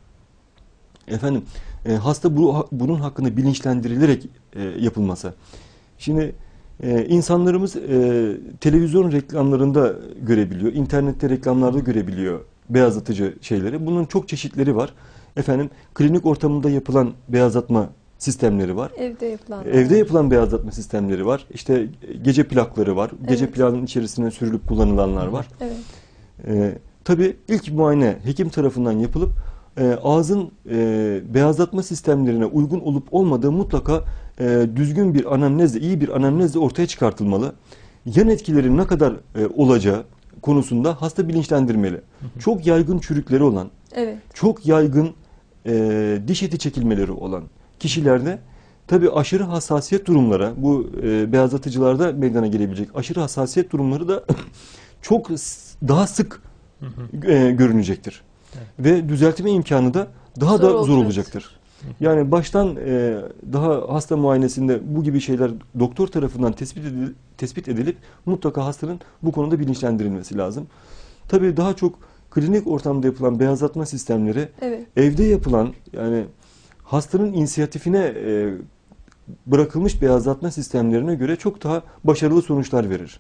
Speaker 2: hasta bunun hakkında bilinçlendirilerek yapılması. Şimdi insanlarımız televizyon reklamlarında görebiliyor, internette reklamlarda görebiliyor beyazlatıcı şeyleri. Bunun çok çeşitleri var. Klinik ortamında yapılan beyazlatma sistemleri var. Evde yapılan beyazlatma sistemleri var. İşte gece plakları var. Gece plağının içerisine sürülüp kullanılanlar var. Tabii ilk muayene hekim tarafından yapılıp ağzın beyazlatma sistemlerine uygun olup olmadığı mutlaka düzgün bir anamnezle, iyi bir anamnezle ortaya çıkartılmalı. Yan etkilerin ne kadar olacağı konusunda hasta bilinçlendirmeli. Çok yaygın çürükleri olan, çok yaygın diş eti çekilmeleri olan kişilerde tabii aşırı hassasiyet durumlara, bu beyazlatıcılarda meydana gelebilecek aşırı hassasiyet durumları da çok daha sık görünecektir. Ve düzeltme imkanı da daha da zor olacaktır. Yani baştan daha hasta muayenesinde bu gibi şeyler doktor tarafından tespit edilip mutlaka hastanın bu konuda bilinçlendirilmesi lazım. Tabii daha çok klinik ortamda yapılan beyazlatma sistemleri evde yapılan, yani hastanın inisiyatifine bırakılmış beyazlatma sistemlerine göre çok daha başarılı sonuçlar verir.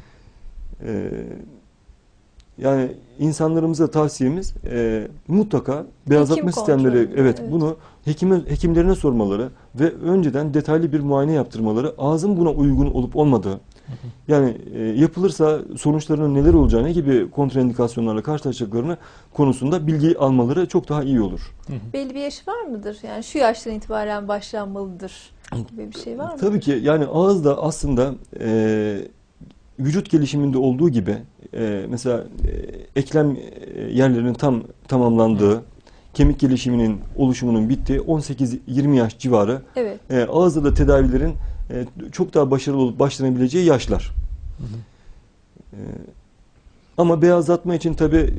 Speaker 2: Yani insanlarımıza tavsiyemiz mutlaka beyazlatma sistemleri, bunu hekimlerine sormaları ve önceden detaylı bir muayene yaptırmaları, ağzın buna uygun olup olmadığı, yani yapılırsa sonuçlarının neler olacağı, ne gibi kontraindikasyonlarla karşılaşacaklarını konusunda bilgi almaları çok daha iyi olur.
Speaker 3: Belli bir yaş var mıdır? Yani şu yaştan itibaren başlanmalıdır gibi bir şey var mı?
Speaker 2: Tabii ki, yani ağızda aslında vücut gelişiminde olduğu gibi mesela eklem yerlerinin tamamlandığı, kemik gelişiminin oluşumunun bittiği 18-20 yaş civarı ağızda da tedavilerin çok daha başarılı olup başlanabileceği yaşlar. Ama beyazlatma için tabii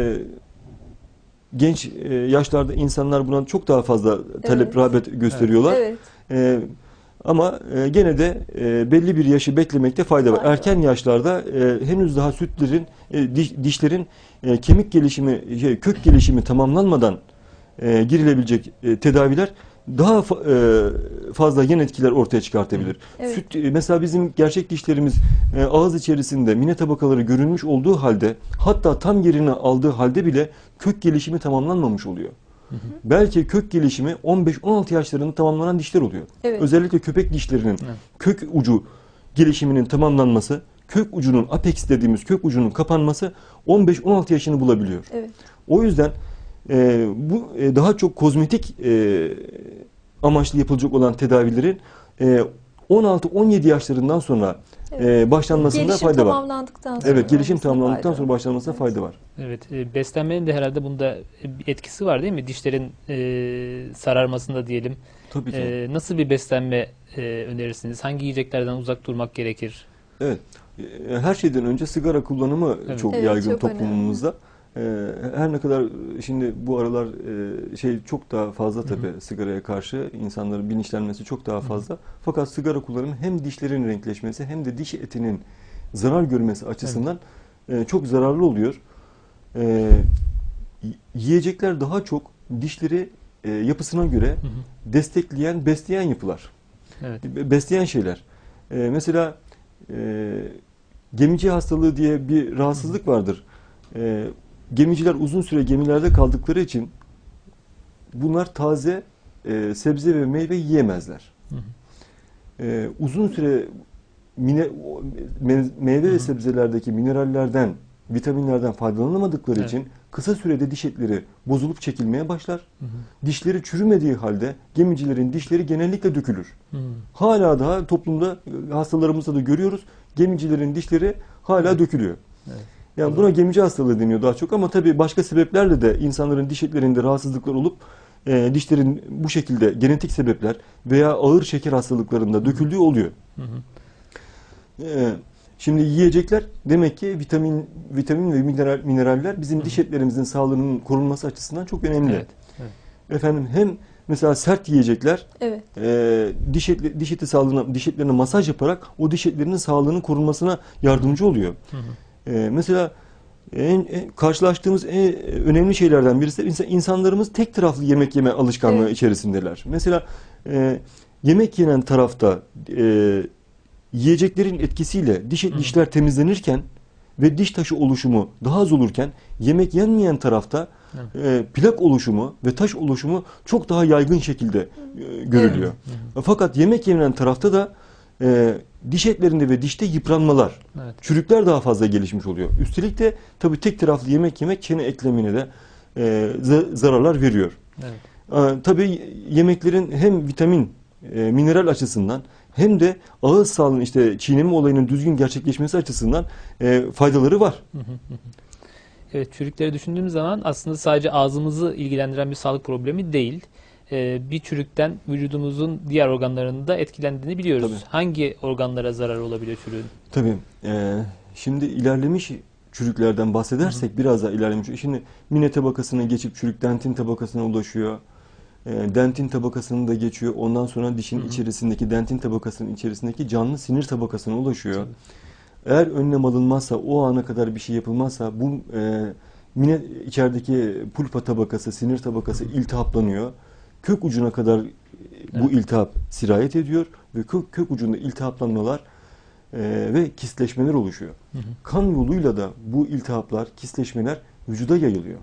Speaker 2: genç yaşlarda insanlar buna çok daha fazla talep, rağbet gösteriyorlar. Ama gene de belli bir yaşı beklemekte fayda var. Erken yaşlarda henüz daha sütlerin, dişlerin kemik gelişimi, kök gelişimi tamamlanmadan girilebilecek tedaviler daha fazla yan etkiler ortaya çıkartabilir. Mesela bizim gerçek dişlerimiz ağız içerisinde mine tabakaları görünmüş olduğu halde, hatta tam yerini aldığı halde bile kök gelişimi tamamlanmamış oluyor. Belki kök gelişimi 15-16 yaşlarında tamamlanan dişler oluyor. Özellikle köpek dişlerinin kök ucu gelişiminin tamamlanması, kök ucunun apex dediğimiz kök ucunun kapanması 15-16 yaşını bulabiliyor. O yüzden bu daha çok kozmetik amaçlı yapılacak olan tedavilerin 16-17 yaşlarından sonra başlanmasında fayda var. Gelişim tamamlandıktan sonra başlanmasında fayda var.
Speaker 1: Beslenmenin de herhalde bunda bir etkisi var değil mi? Dişlerin sararmasında diyelim.
Speaker 2: Tabii ki.
Speaker 1: Nasıl bir beslenme önerirsiniz? Hangi yiyeceklerden uzak durmak gerekir?
Speaker 2: Her şeyden önce sigara kullanımı
Speaker 1: Evet.
Speaker 2: çok
Speaker 3: Evet,
Speaker 2: yaygın
Speaker 3: çok
Speaker 2: toplumumuzda. Her ne kadar şimdi bu aralar çok daha fazla tabii sigaraya karşı insanların bilinçlenmesi çok daha fazla. Fakat sigara kullanımı hem dişlerin renkleşmesi hem de diş etinin zarar görmesi açısından çok zararlı oluyor. Yiyecekler daha çok dişleri yapısına göre destekleyen, besleyen yapılar.
Speaker 1: Evet.
Speaker 2: Besleyen şeyler. Mesela gemici hastalığı diye bir rahatsızlık vardır. Gemiciler uzun süre gemilerde kaldıkları için bunlar taze sebze ve meyve yiyemezler. Uzun süre meyve ve sebzelerdeki minerallerden, vitaminlerden faydalanamadıkları için kısa sürede diş etleri bozulup çekilmeye başlar. Dişleri çürümediği halde gemicilerin dişleri genellikle dökülür. Hala daha toplumda hastalarımızda da görüyoruz. Gemicilerin dişleri hala dökülüyor.
Speaker 1: Evet.
Speaker 2: Yani buna gemici hastalığı deniyor daha çok ama tabii başka sebeplerle de insanların diş etlerinde rahatsızlıklar olup dişlerin bu şekilde genetik sebepler veya ağır şeker hastalıklarında döküldüğü oluyor. Şimdi yiyecekler demek ki vitamin ve mineraller bizim diş etlerimizin sağlığının korunması açısından çok önemli.
Speaker 1: Evet. Evet.
Speaker 2: Efendim hem mesela sert yiyecekler
Speaker 3: Evet.
Speaker 2: diş eti sağlığına, diş etlerine masaj yaparak o diş etlerinin sağlığının korunmasına yardımcı oluyor. Mesela karşılaştığımız en önemli şeylerden birisi insanlarımız tek taraflı yemek yeme alışkanlığı içerisindeler. Mesela yemek yenen tarafta yiyeceklerin etkisiyle dişler temizlenirken ve diş taşı oluşumu daha az olurken yemek yenmeyen tarafta plak oluşumu ve taş oluşumu çok daha yaygın şekilde görülüyor. Fakat yemek yenen tarafta da diş etlerinde ve dişte yıpranmalar, çürükler daha fazla gelişmiş oluyor. Üstelik de tabii tek taraflı yemek yemek çene eklemine de zararlar veriyor. Tabii yemeklerin hem vitamin, mineral açısından hem de ağız sağlığının çiğneme olayının düzgün gerçekleşmesi açısından faydaları var.
Speaker 1: Evet, çürükleri düşündüğümüz zaman aslında sadece ağzımızı ilgilendiren bir sağlık problemi değil. Bir çürükten vücudumuzun diğer organlarını da etkilendiğini biliyoruz.
Speaker 2: Tabii.
Speaker 1: Hangi organlara zarar olabiliyor çürüğün?
Speaker 2: Tabii. Şimdi ilerlemiş çürüklerden bahsedersek biraz daha ilerlemiş. Şimdi mine tabakasına geçip çürük dentin tabakasına ulaşıyor. Dentin tabakasını da geçiyor. Ondan sonra dişin içerisindeki dentin tabakasının içerisindeki canlı sinir tabakasına ulaşıyor. Eğer önlem alınmazsa, o ana kadar bir şey yapılmazsa bu mine içerideki pulpa tabakası, sinir tabakası iltihaplanıyor. Kök ucuna kadar bu iltihap sirayet ediyor ve kök ucunda iltihaplanmalar ve kistleşmeler oluşuyor. Kan yoluyla da bu iltihaplar, kistleşmeler vücuda yayılıyor.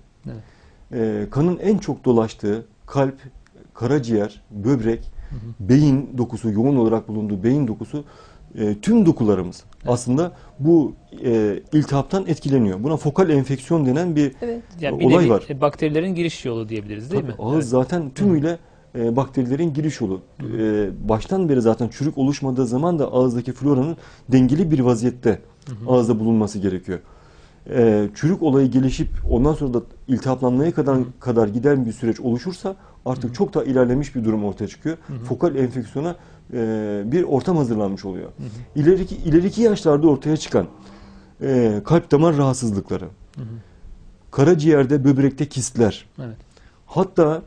Speaker 2: Kanın en çok dolaştığı kalp, karaciğer, böbrek, beyin dokusu, yoğun olarak bulunduğu beyin dokusu, tüm dokularımız aslında bu iltihaptan etkileniyor. Buna fokal enfeksiyon denen bir
Speaker 1: Yani
Speaker 2: olay var.
Speaker 1: Bakterilerin giriş yolu diyebiliriz değil mi?
Speaker 2: Ağız zaten tümüyle bakterilerin giriş yolu. Baştan beri zaten çürük oluşmadığı zaman da ağızdaki floranın dengeli bir vaziyette ağızda bulunması gerekiyor. Çürük olayı gelişip ondan sonra da iltihaplanmaya kadar giden bir süreç oluşursa artık çok daha ilerlemiş bir durum ortaya çıkıyor. Fokal enfeksiyona bir ortam hazırlanmış oluyor. İleriki yaşlarda ortaya çıkan kalp damar rahatsızlıkları, karaciğerde, böbrekte kistler, hatta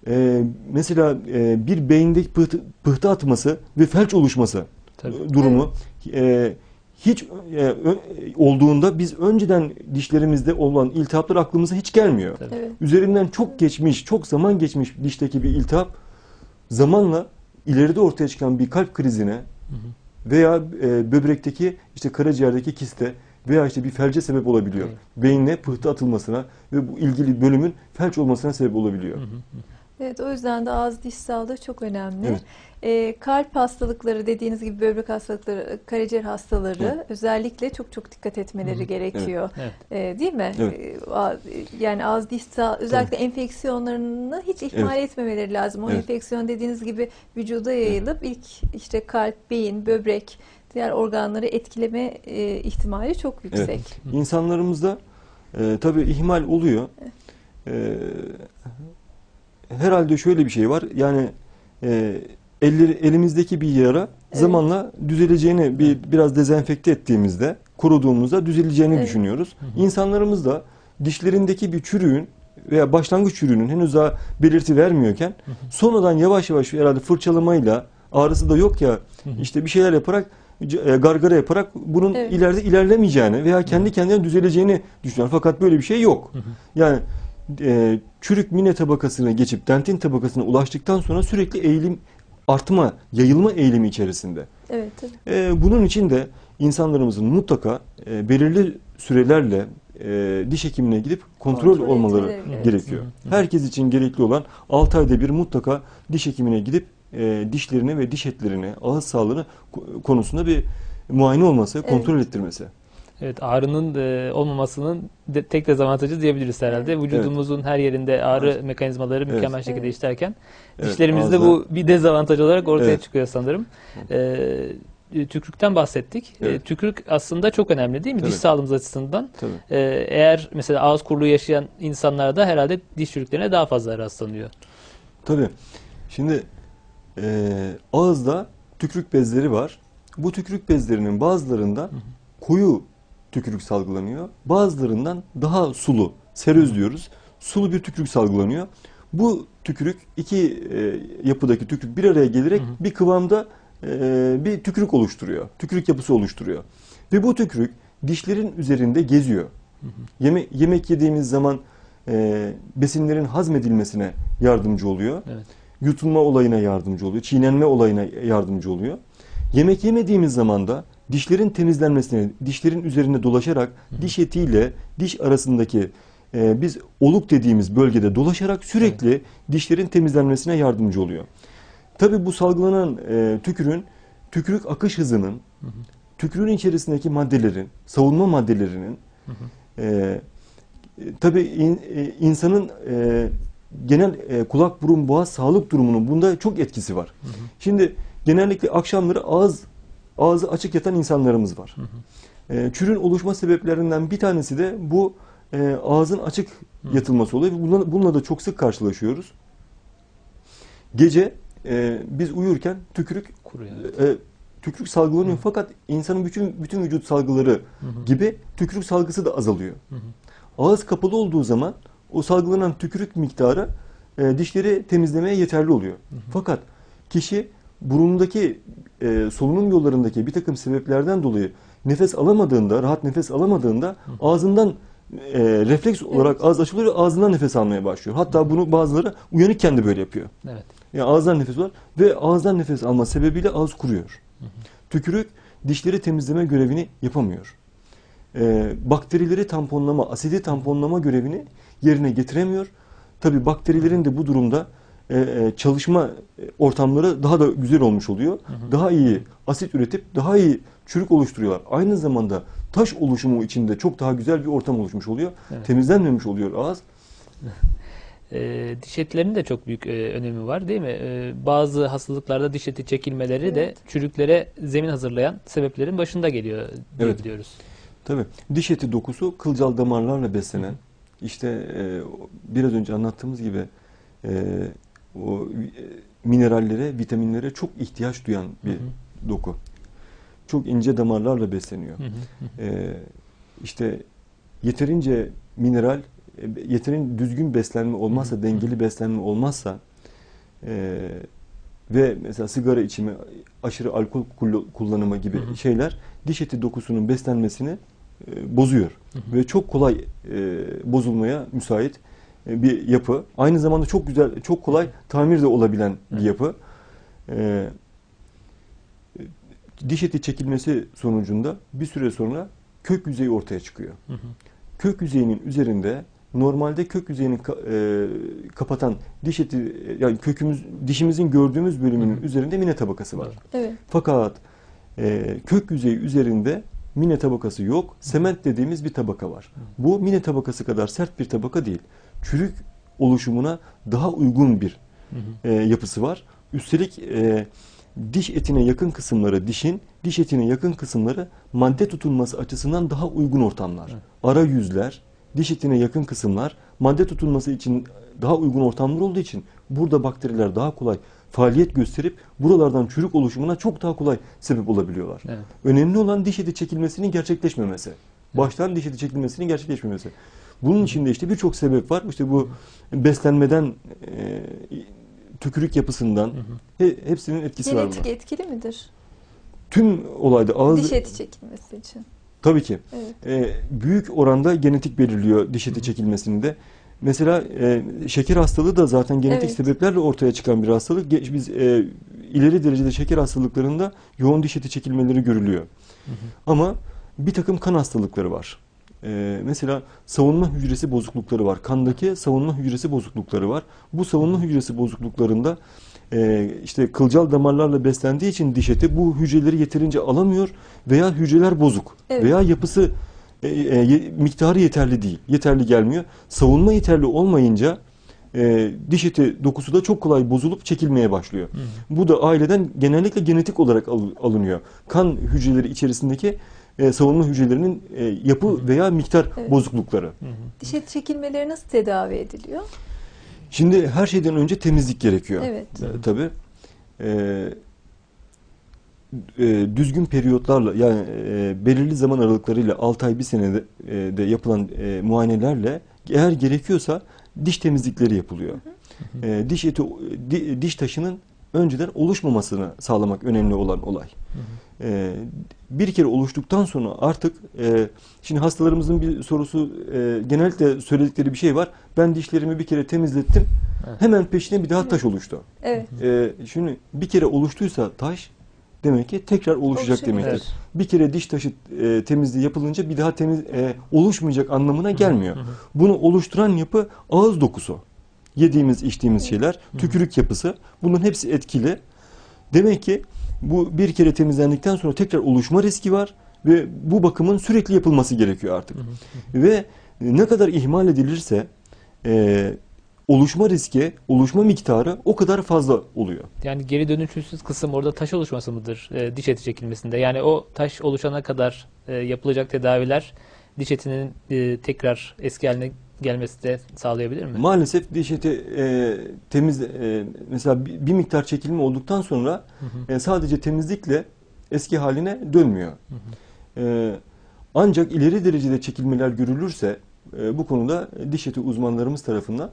Speaker 2: mesela bir beyindeki pıhtı atması ve felç oluşması durumu hiç olduğunda biz önceden dişlerimizde olan iltihaplar aklımıza hiç gelmiyor. Üzerinden çok geçmiş, çok zaman geçmiş dişteki bir iltihap zamanla ileride ortaya çıkan bir kalp krizine veya böbrekteki karaciğerdeki kiste veya bir felce sebep olabiliyor. Beyine pıhtı atılmasına ve bu ilgili bölümün felç olmasına sebep olabiliyor.
Speaker 3: Evet, o yüzden de ağız diş sağlığı çok önemli. Kalp hastalıkları, dediğiniz gibi böbrek hastalıkları, karaciğer hastaları özellikle çok dikkat etmeleri gerekiyor. Değil mi? Yani ağız diş sağlığı, özellikle enfeksiyonlarını hiç ihmal etmemeleri lazım. O enfeksiyon dediğiniz gibi vücuda yayılıp ilk kalp, beyin, böbrek, diğer organları etkileme ihtimali çok yüksek.
Speaker 2: İnsanlarımızda tabii ihmal oluyor. Herhalde şöyle bir şey var. Yani elimizdeki bir yara zamanla düzeleceğini biraz dezenfekte ettiğimizde koruduğumuzda düzeleceğini
Speaker 3: Evet.
Speaker 2: düşünüyoruz. İnsanlarımız da dişlerindeki bir çürüğün veya başlangıç çürüğünün henüz daha belirti vermiyorken sonradan yavaş yavaş herhalde fırçalamayla, ağrısı da yok ya, işte bir şeyler yaparak, gargara yaparak bunun
Speaker 3: Evet.
Speaker 2: ileride ilerlemeyeceğini veya kendi kendine düzeleceğini düşünüyor. Fakat böyle bir şey yok. Yani çürük mine tabakasını geçip dentin tabakasına ulaştıktan sonra sürekli eğilim artma, yayılma eğilimi içerisinde.
Speaker 3: Evet, tabii.
Speaker 2: Bunun için de insanlarımızın mutlaka belirli sürelerle diş hekimine gidip kontrol olmaları
Speaker 3: etmeleri, evet.
Speaker 2: gerekiyor. Herkes için gerekli olan 6 ayda bir mutlaka diş hekimine gidip dişlerini ve diş etlerini, ağız sağlığını konusunda bir muayene olması, kontrol ettirmesi.
Speaker 1: Evet, ağrının olmamasının tek dezavantajı diyebiliriz herhalde. Vücudumuzun her yerinde ağrı mekanizmaları mükemmel şekilde işlerken dişlerimizde bu bir dezavantaj olarak ortaya çıkıyor sanırım. Tükürükten bahsettik. Tükürük aslında çok önemli değil mi? Diş sağlığımız açısından. Eğer mesela ağız kuruluğu yaşayan insanlarda herhalde diş çürüklerine daha fazla rastlanıyor.
Speaker 2: Tabii. Şimdi ağızda tükürük bezleri var. Bu tükürük bezlerinin bazılarında koyu tükürük salgılanıyor. Bazılarından daha sulu, seröz diyoruz. Sulu bir tükürük salgılanıyor. Bu tükürük, iki yapıdaki tükürük bir araya gelerek bir kıvamda bir tükürük oluşturuyor. Tükürük yapısı oluşturuyor. Ve bu tükürük dişlerin üzerinde geziyor. Yemek yediğimiz zaman besinlerin hazmedilmesine yardımcı oluyor.
Speaker 1: Evet.
Speaker 2: Yutulma olayına yardımcı oluyor. Çiğnenme olayına yardımcı oluyor. Yemek yemediğimiz zaman da dişlerin temizlenmesine, dişlerin üzerinde dolaşarak diş etiyle diş arasındaki biz oluk dediğimiz bölgede dolaşarak sürekli dişlerin temizlenmesine yardımcı oluyor. Tabii bu salgılanan tükürük akış hızının, tükürüğün içerisindeki maddelerin, savunma maddelerinin tabii insanın genel kulak, burun, boğaz sağlık durumunun bunda çok etkisi var. Şimdi genellikle akşamları ağzı açık yatan insanlarımız var. Çürüğün oluşma sebeplerinden bir tanesi de bu ağzın açık yatılması oluyor. Bununla da çok sık karşılaşıyoruz. Gece biz uyurken tükürük
Speaker 1: kuruyor.
Speaker 2: Tükürük salgılanıyor fakat insanın bütün vücut salgıları gibi tükürük salgısı da azalıyor. Ağız kapalı olduğu zaman o salgılanan tükürük miktarı dişleri temizlemeye yeterli oluyor. Fakat kişi burundaki solunum yollarındaki bir takım sebeplerden dolayı nefes alamadığında, rahat nefes alamadığında ağzından refleks olarak ağız açılıyor ve ağzından nefes almaya başlıyor. Hatta bunu bazıları uyanıkken de böyle yapıyor.
Speaker 1: Evet.
Speaker 2: Yani ağızdan nefes var ve ağızdan nefes alma sebebiyle ağız kuruyor. Tükürük dişleri temizleme görevini yapamıyor. Bakterileri tamponlama, asidi tamponlama görevini yerine getiremiyor. Tabii bakterilerin de bu durumda çalışma ortamları daha da güzel olmuş oluyor. Daha iyi asit üretip daha iyi çürük oluşturuyorlar. Aynı zamanda taş oluşumu içinde çok daha güzel bir ortam oluşmuş oluyor.
Speaker 1: Evet.
Speaker 2: Temizlenmemiş oluyor ağız.
Speaker 1: Diş etlerinin de çok büyük önemi var değil mi? Bazı hastalıklarda diş eti çekilmeleri de çürüklere zemin hazırlayan sebeplerin başında geliyor diyebiliyoruz.
Speaker 2: Tabii. Diş eti dokusu kılcal damarlarla beslenen, işte biraz önce anlattığımız gibi o minerallere, vitaminlere çok ihtiyaç duyan bir doku. Çok ince damarlarla besleniyor. İşte yeterince mineral, yeterince düzgün beslenme olmazsa, dengeli beslenme olmazsa ve mesela sigara içimi, aşırı alkol kullanımı gibi şeyler diş eti dokusunun beslenmesini bozuyor. Ve çok kolay bozulmaya müsait bir yapı. Aynı zamanda çok güzel, çok kolay tamir de olabilen bir yapı. Diş eti çekilmesi sonucunda bir süre sonra kök yüzeyi ortaya çıkıyor. Kök yüzeyinin üzerinde normalde kök yüzeyini kapatan diş eti, yani dişimizin gördüğümüz bölümünün üzerinde mine tabakası var.
Speaker 3: Evet.
Speaker 2: Fakat kök yüzeyi üzerinde mine tabakası yok. Sement dediğimiz bir tabaka var. Bu mine tabakası kadar sert bir tabaka değil. Çürük oluşumuna daha uygun bir yapısı var. Üstelik diş etine yakın kısımları, diş etine yakın kısımları madde tutunması açısından daha uygun ortamlar. Ara yüzler, diş etine yakın kısımlar madde tutunması için daha uygun ortamlar olduğu için burada bakteriler daha kolay faaliyet gösterip buralardan çürük oluşumuna çok daha kolay sebep olabiliyorlar.
Speaker 1: Evet.
Speaker 2: Önemli olan diş eti çekilmesinin gerçekleşmemesi. Baştan diş eti çekilmesinin gerçekleşmemesi. Bunun içinde işte birçok sebep var. İşte bu beslenmeden, tükürük yapısından hepsinin etkisi var buna.
Speaker 3: Genetik etkili midir?
Speaker 2: Tüm olayda ağız...
Speaker 3: Diş eti çekilmesi için.
Speaker 2: Tabii ki.
Speaker 3: Evet.
Speaker 2: Büyük oranda genetik belirliyor diş eti çekilmesini de. Mesela şeker hastalığı da zaten genetik
Speaker 3: Evet.
Speaker 2: sebeplerle ortaya çıkan bir hastalık. Biz ileri derecede şeker hastalıklarında yoğun diş eti çekilmeleri görülüyor. Ama bir takım kan hastalıkları var. Mesela savunma hücresi bozuklukları var. Kandaki savunma hücresi bozuklukları var. Bu savunma hücresi bozukluklarında işte kılcal damarlarla beslendiği için diş eti bu hücreleri yeterince alamıyor veya hücreler bozuk
Speaker 3: Evet.
Speaker 2: veya yapısı miktarı yeterli değil, yeterli gelmiyor. Savunma yeterli olmayınca diş eti dokusu da çok kolay bozulup çekilmeye başlıyor. Bu da aileden genellikle genetik olarak alınıyor. Kan hücreleri içerisindeki savunma hücrelerinin yapı veya miktar bozuklukları.
Speaker 3: Diş eti çekilmeleri nasıl tedavi ediliyor?
Speaker 2: Şimdi her şeyden önce temizlik gerekiyor.
Speaker 3: Evet.
Speaker 2: Tabii. Düzgün periyotlarla yani belirli zaman aralıklarıyla 6 ay 1 senede de yapılan muayenelerle eğer gerekiyorsa diş temizlikleri yapılıyor. Diş eti diş taşının önceden oluşmamasını sağlamak önemli olan olay. Bir kere oluştuktan sonra artık şimdi hastalarımızın bir sorusu genellikle söyledikleri bir şey var. Ben dişlerimi bir kere temizlettim. Hemen peşine bir daha taş oluştu.
Speaker 3: Evet.
Speaker 2: Şimdi bir kere oluştuysa taş demek ki tekrar oluşacak demektir.
Speaker 1: Evet.
Speaker 2: Bir kere diş taşı temizliği yapılınca bir daha oluşmayacak anlamına gelmiyor. Bunu oluşturan yapı ağız dokusu. Yediğimiz, içtiğimiz şeyler, tükürük yapısı. Bunların hepsi etkili. Demek ki bu bir kere temizlendikten sonra tekrar oluşma riski var ve bu bakımın sürekli yapılması gerekiyor artık. Ve ne kadar ihmal edilirse oluşma riski, oluşma miktarı o kadar fazla oluyor.
Speaker 1: Yani geri dönüşümsüz kısım orada taş oluşması mıdır diş eti çekilmesinde? Yani o taş oluşana kadar yapılacak tedaviler diş etinin tekrar eski haline gelmesi de sağlayabilir mi?
Speaker 2: Maalesef diş eti mesela bir miktar çekilme olduktan sonra sadece temizlikle eski haline dönmüyor. Ancak ileri derecede çekilmeler görülürse bu konuda diş eti uzmanlarımız tarafından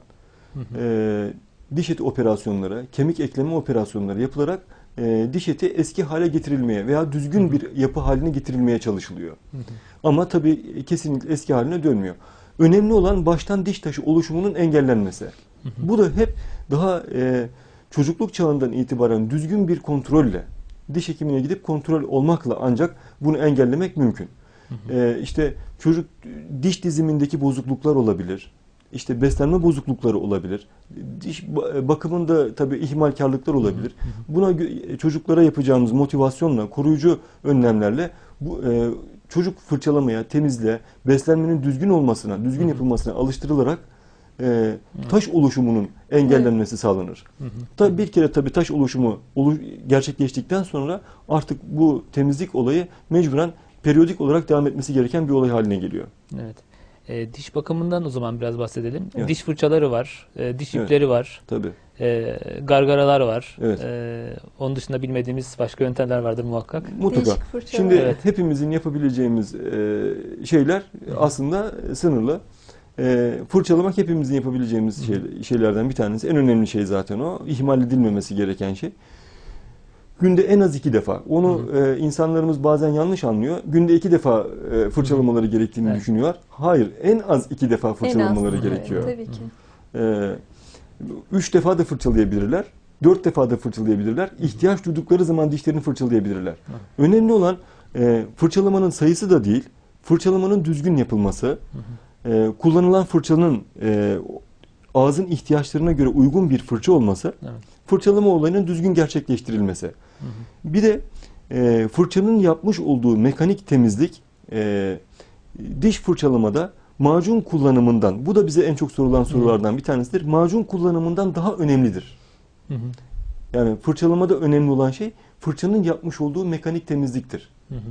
Speaker 2: diş eti operasyonları, kemik ekleme operasyonları yapılarak diş eti eski hale getirilmeye veya düzgün bir yapı haline getirilmeye çalışılıyor. Ama tabii kesinlikle eski haline dönmüyor. Önemli olan baştan diş taşı oluşumunun engellenmesi. Bu da hep daha çocukluk çağından itibaren düzgün bir kontrolle, diş hekimine gidip kontrol olmakla ancak bunu engellemek mümkün. İşte çocuk diş dizimindeki bozukluklar olabilir. İşte beslenme bozuklukları olabilir. Diş bakımında tabii ihmalkarlıklar olabilir. Buna çocuklara yapacağımız motivasyonla, koruyucu önlemlerle bu çocuk fırçalamaya, temizliğe, beslenmenin düzgün olmasına, düzgün yapılmasına alıştırılarak taş oluşumunun engellenmesi sağlanır. Tabii bir kere tabii taş oluşumu gerçekleştikten sonra artık bu temizlik olayı mecburen periyodik olarak devam etmesi gereken bir olay haline geliyor.
Speaker 1: Evet. Diş bakımından o zaman biraz bahsedelim.
Speaker 2: Evet.
Speaker 1: Diş fırçaları var, diş ipleri var,
Speaker 2: Tabii.
Speaker 1: gargaralar var.
Speaker 2: Evet.
Speaker 1: Onun dışında bilmediğimiz başka yöntemler vardır muhakkak.
Speaker 2: Mutlaka.
Speaker 3: Değişik fırçalar.
Speaker 2: Şimdi
Speaker 1: Evet.
Speaker 2: hepimizin yapabileceğimiz şeyler aslında sınırlı. Fırçalamak hepimizin yapabileceğimiz şeylerden bir tanesi. En önemli şey zaten o. İhmal edilmemesi gereken şey. Günde en az 2 defa. Onu insanlarımız bazen yanlış anlıyor. Günde 2 defa fırçalamaları gerektiğini düşünüyor. Hayır, en az 2 defa fırçalamaları gerekiyor.
Speaker 3: Evet, tabii ki.
Speaker 2: 3 defa da fırçalayabilirler. 4 defa da fırçalayabilirler. İhtiyaç duydukları zaman dişlerini fırçalayabilirler. Önemli olan fırçalamanın sayısı da değil, fırçalamanın düzgün yapılması, kullanılan fırçanın ağzın ihtiyaçlarına göre uygun bir fırça olması, fırçalama olayının düzgün gerçekleştirilmesi. Bir de fırçanın yapmış olduğu mekanik temizlik, diş fırçalamada macun kullanımından, bu da bize en çok sorulan sorulardan bir tanesidir. Macun kullanımından daha önemlidir. Yani fırçalamada önemli olan şey fırçanın yapmış olduğu mekanik temizliktir.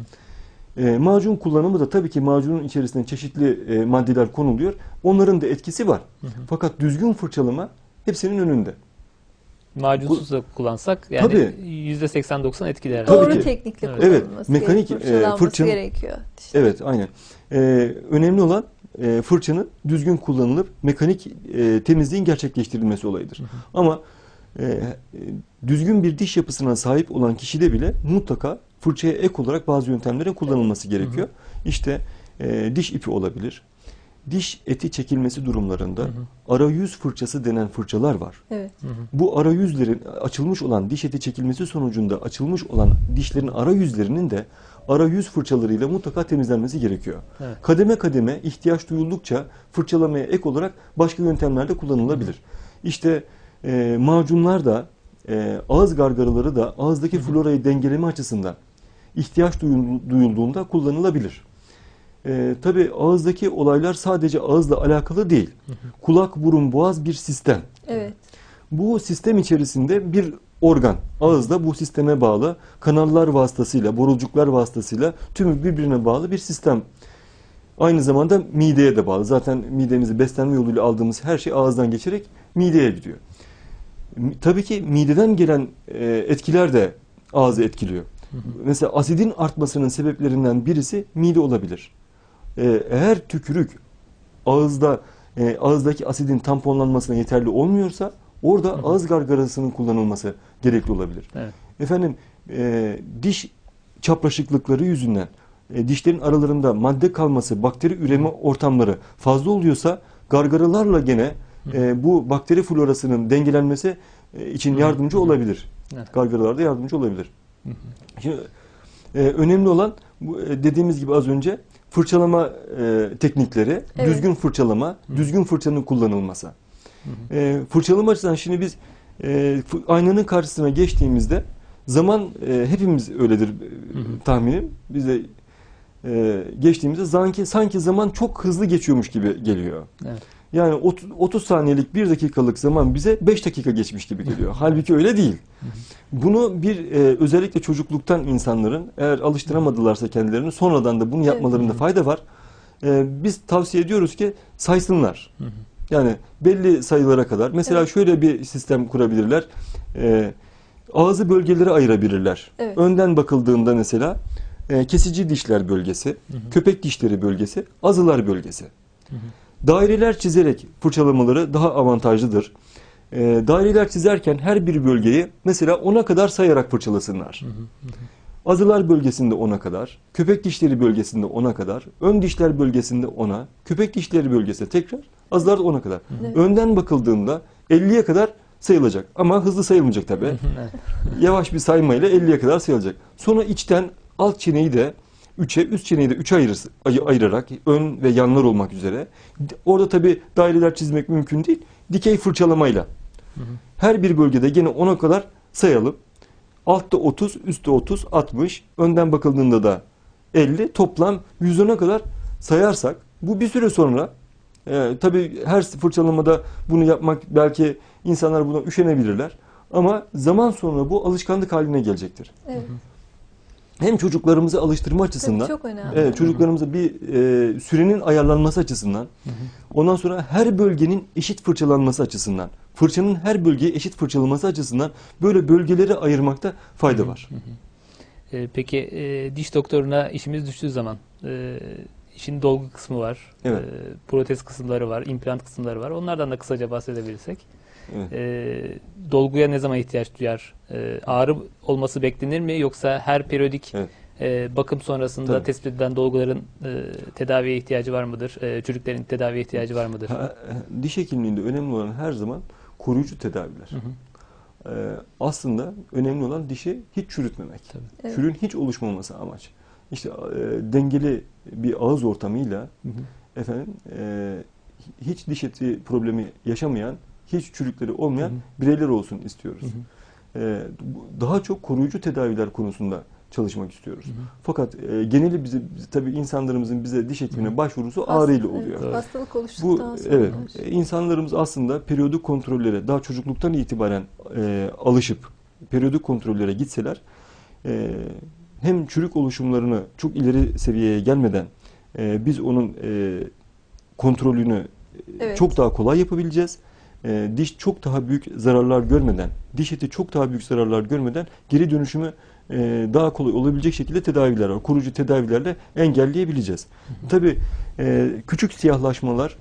Speaker 2: Macun kullanımı da tabii ki macunun içerisine çeşitli maddeler konuluyor. Onların da etkisi var. Fakat düzgün fırçalama hepsinin önünde.
Speaker 1: Macunsuz da kullansak yani
Speaker 2: Tabii.
Speaker 1: %80-90 etkili herhalde.
Speaker 2: Tabii
Speaker 3: Doğru
Speaker 2: ki.
Speaker 3: teknikle
Speaker 1: Evet.
Speaker 3: kullanılması
Speaker 2: Evet, mekanik,
Speaker 3: gerekiyor, fırçalanması
Speaker 2: fırçanın-
Speaker 3: gerekiyor.
Speaker 2: Evet, aynen. Önemli olan fırçanın düzgün kullanılıp mekanik temizliğin gerçekleştirilmesi olayıdır. Ama düzgün bir diş yapısına sahip olan kişide bile mutlaka fırçaya ek olarak bazı yöntemlerin kullanılması gerekiyor. İşte diş ipi olabilir. Diş eti çekilmesi durumlarında arayüz fırçası denen fırçalar var.
Speaker 3: Evet.
Speaker 2: Bu arayüzlerin açılmış olan diş eti çekilmesi sonucunda açılmış olan dişlerin arayüzlerinin de arayüz fırçalarıyla mutlaka temizlenmesi gerekiyor.
Speaker 1: Evet.
Speaker 2: Kademe kademe ihtiyaç duyuldukça fırçalamaya ek olarak başka yöntemler de kullanılabilir. İşte macunlar da ağız gargaraları da ağızdaki florayı dengeleme açısından ihtiyaç duyulduğunda kullanılabilir. Tabii ağızdaki olaylar sadece ağızla alakalı değil. Kulak, burun, boğaz bir sistem.
Speaker 3: Evet.
Speaker 2: Bu sistem içerisinde bir organ, ağızda bu sisteme bağlı kanallar vasıtasıyla, borucuklar vasıtasıyla tümü birbirine bağlı bir sistem. Aynı zamanda mideye de bağlı. Zaten midemizi beslenme yoluyla aldığımız her şey ağızdan geçerek mideye gidiyor. Tabii ki mideden gelen etkiler de ağzı etkiliyor. Mesela asidin artmasının sebeplerinden birisi mide olabilir. Eğer tükürük ağızdaki asidin tamponlanmasına yeterli olmuyorsa orada ağız gargarasının kullanılması gerekli olabilir.
Speaker 1: Evet.
Speaker 2: Efendim diş çapraşıklıkları yüzünden dişlerin aralarında madde kalması, bakteri üreme ortamları fazla oluyorsa gargaralarla gene bu bakteri florasının dengelenmesi için yardımcı olabilir.
Speaker 1: Evet.
Speaker 2: Gargaralarda yardımcı olabilir. Şimdi, önemli olan dediğimiz gibi az önce fırçalama teknikleri,
Speaker 3: Evet.
Speaker 2: düzgün fırçalama, düzgün fırçanın kullanılması. Fırçalama açısından şimdi biz aynanın karşısına geçtiğimizde zaman hepimiz öyledir tahminim. Biz de geçtiğimizde sanki zaman çok hızlı geçiyormuş gibi geliyor.
Speaker 1: Evet.
Speaker 2: Yani 30 saniyelik 1 dakikalık zaman bize 5 dakika geçmiş gibi geliyor. Halbuki öyle değil. Bunu özellikle çocukluktan insanların eğer alıştıramadılarsa kendilerini sonradan da bunu yapmalarında fayda var. Biz tavsiye ediyoruz ki saysınlar. Yani belli sayılara kadar. Mesela şöyle bir sistem kurabilirler. Ağzı bölgelere ayırabilirler.
Speaker 3: Evet.
Speaker 2: Önden bakıldığında mesela kesici dişler bölgesi, köpek dişleri bölgesi, azılar bölgesi. Daireler çizerek fırçalamaları daha avantajlıdır. Daireler çizerken her bir bölgeyi mesela 10'a kadar sayarak fırçalasınlar. Azılar bölgesinde 10'a kadar, köpek dişleri bölgesinde 10'a kadar, ön dişler bölgesinde 10'a, köpek dişleri bölgesinde tekrar, azılar da 10'a kadar. Önden bakıldığında 50'ye kadar sayılacak. Ama hızlı sayılmayacak tabii. Yavaş bir saymayla 50'ye kadar sayılacak. Sonra içten alt çeneyi de 3'e, üst çeneyi de 3'e ayırarak ön ve yanlar olmak üzere. Orada tabii daireler çizmek mümkün değil. Dikey fırçalamayla. Her bir bölgede gene 10'a kadar sayalım. Altta 30, üstte 30, 60. Önden bakıldığında da 50. Toplam 110'a kadar sayarsak bu bir süre sonra tabii her fırçalamada bunu yapmak belki insanlar buna üşenebilirler. Ama zaman sonra bu alışkanlık haline gelecektir.
Speaker 3: Evet.
Speaker 2: Hem çocuklarımızı alıştırma açısından,
Speaker 3: Tabii çok önemli.
Speaker 2: çocuklarımıza bir sürenin ayarlanması açısından, ondan sonra her bölgenin eşit fırçalanması açısından, fırçanın her bölgeye eşit fırçalanması açısından böyle bölgeleri ayırmakta fayda var.
Speaker 1: Peki diş doktoruna işimiz düştüğü zaman işin dolgu kısmı var,
Speaker 2: Evet.
Speaker 1: protez kısımları var, implant kısımları var. Onlardan da kısaca bahsedebilirsek.
Speaker 2: Evet.
Speaker 1: Dolguya ne zaman ihtiyaç duyar? Ağrı olması beklenir mi? Yoksa her periyodik bakım sonrasında
Speaker 2: Tabii.
Speaker 1: tespit edilen dolguların tedaviye ihtiyacı var mıdır? Çocukların tedaviye ihtiyacı var mıdır?
Speaker 2: Diş hekimliğinde önemli olan her zaman koruyucu tedaviler. Aslında önemli olan dişi hiç çürütmemek.
Speaker 3: Evet.
Speaker 2: Çürüğün hiç oluşmaması amaç. İşte dengeli bir ağız ortamıyla hiç diş eti problemi yaşamayan, hiç çürükleri olmayan bireyler olsun istiyoruz. Daha çok koruyucu tedaviler konusunda çalışmak istiyoruz. Fakat geneli tabii insanlarımızın bize diş hekimine başvurusu ağrıyla oluyor.
Speaker 3: Evet, hastalık oluştuktan sonra.
Speaker 2: Evet, insanlarımız aslında periyodik kontrollere daha çocukluktan itibaren alışıp periyodik kontrollere gitseler hem çürük oluşumlarını çok ileri seviyeye gelmeden biz onun kontrolünü çok daha kolay yapabileceğiz diş çok daha büyük zararlar görmeden, diş eti çok daha büyük zararlar görmeden geri dönüşümü daha kolay olabilecek şekilde tedaviler var. Koruyucu tedavilerle engelleyebileceğiz. Tabii küçük siyahlaşmalar,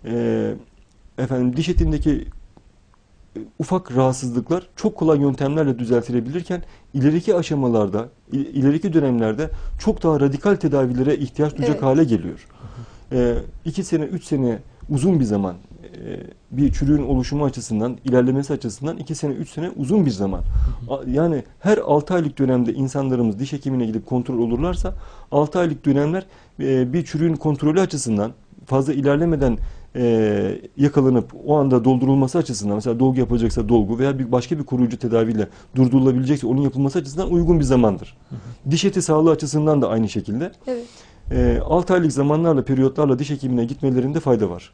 Speaker 2: diş etindeki ufak rahatsızlıklar çok kolay yöntemlerle düzeltilebilirken ileriki aşamalarda, ileriki dönemlerde çok daha radikal tedavilere ihtiyaç duyacak hale geliyor. 2 sene, 3 sene uzun bir zaman. Bir çürüğün oluşumu açısından, ilerlemesi açısından 2 sene, 3 sene uzun bir zaman. Yani her 6 aylık dönemde insanlarımız diş hekimine gidip kontrol olurlarsa 6 aylık dönemler bir çürüğün kontrolü açısından fazla ilerlemeden yakalanıp o anda doldurulması açısından, mesela dolgu yapılacaksa dolgu veya başka bir koruyucu tedaviyle durdurulabilecekse onun yapılması açısından uygun bir zamandır. Diş eti sağlığı açısından da aynı şekilde.
Speaker 3: Evet.
Speaker 2: 6 aylık zamanlarla, periyotlarla diş hekimine gitmelerinde fayda var.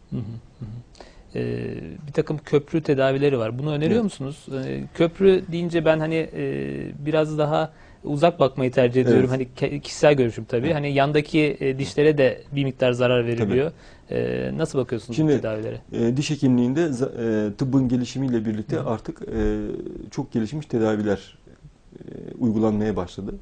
Speaker 1: Bir takım köprü tedavileri var. Bunu öneriyor musunuz? Köprü deyince ben hani biraz daha uzak bakmayı tercih ediyorum. Hani kişisel görüşüm tabii. Hani yandaki dişlere de bir miktar zarar veriliyor. Nasıl bakıyorsunuz bu tedavilere?
Speaker 2: Diş hekimliğinde tıbbın gelişimiyle birlikte artık çok gelişmiş tedaviler uygulanmaya başladı.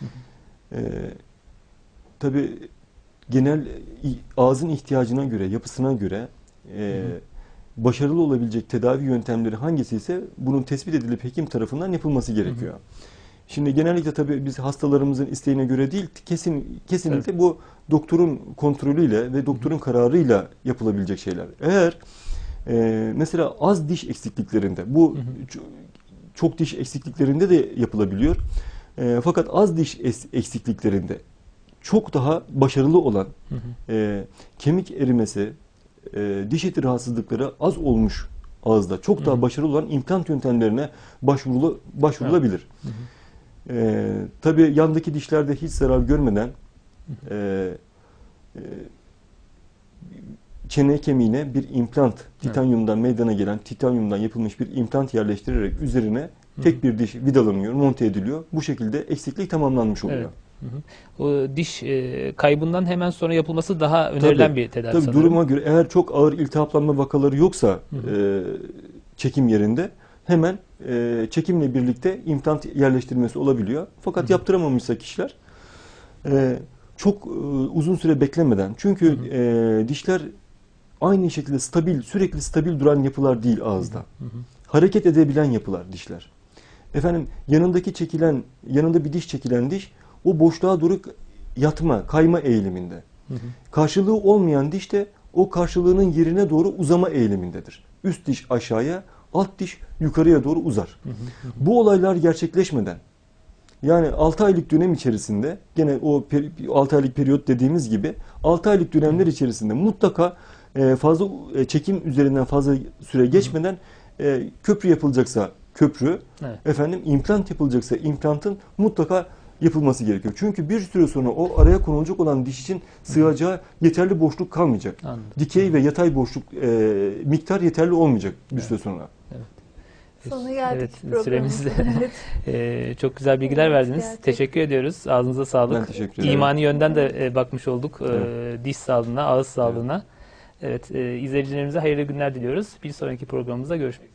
Speaker 2: Tabii genel ağzın ihtiyacına göre, yapısına göre başarılı olabilecek tedavi yöntemleri hangisi ise bunun tespit edilip hekim tarafından yapılması gerekiyor. Şimdi genellikle tabii biz hastalarımızın isteğine göre değil, kesinlikle bu doktorun kontrolüyle ve doktorun kararıyla yapılabilecek şeyler. Eğer mesela az diş eksikliklerinde, bu çok diş eksikliklerinde de yapılabiliyor. Fakat az diş eksikliklerinde çok daha başarılı olan kemik erimesi, diş eti rahatsızlıkları az olmuş ağızda çok daha başarılı olan implant yöntemlerine başvurulabilir. Tabii yandaki dişlerde hiç zarar görmeden çene kemiğine bir implant, titanyumdan meydana gelen, titanyumdan yapılmış bir implant yerleştirerek üzerine tek bir diş vidalanıyor, monte ediliyor. Bu şekilde eksiklik tamamlanmış oluyor.
Speaker 1: O diş kaybından hemen sonra yapılması daha önerilen bir tedavi sanırım.
Speaker 2: Duruma göre eğer çok ağır iltihaplanma vakaları yoksa çekim yerinde hemen çekimle birlikte implant yerleştirmesi olabiliyor. Fakat yaptıramamışsa kişiler çok uzun süre beklemeden, çünkü dişler aynı şekilde sürekli stabil duran yapılar değil ağızda. Hareket edebilen yapılar dişler. Yanında bir diş çekilen diş o boşluğa doğru kayma eğiliminde. Karşılığı olmayan diş de o karşılığının yerine doğru uzama eğilimindedir. Üst diş aşağıya, alt diş yukarıya doğru uzar. Bu olaylar gerçekleşmeden, yani 6 aylık dönem içerisinde, gene o 6 aylık periyot dediğimiz gibi 6 aylık dönemler içerisinde mutlaka fazla çekim üzerinden fazla süre geçmeden köprü yapılacaksa köprü, implant yapılacaksa implantın mutlaka yapılması gerekiyor. Çünkü bir süre sonra o araya konulacak olan diş için sığacağı yeterli boşluk kalmayacak.
Speaker 1: Anladım.
Speaker 2: Dikey ve yatay boşluk miktar yeterli olmayacak bir süre sonra.
Speaker 3: Sonuna geldik
Speaker 1: süremizde. Çok güzel bilgiler verdiniz.
Speaker 3: Gerçekten.
Speaker 1: Teşekkür ediyoruz. Ağzınıza sağlık.
Speaker 2: Ben teşekkür ederim.
Speaker 1: İmani yönden de bakmış olduk. Diş sağlığına, ağız sağlığına. İzleyicilerimize hayırlı günler diliyoruz. Bir sonraki programımızda görüşmek üzere.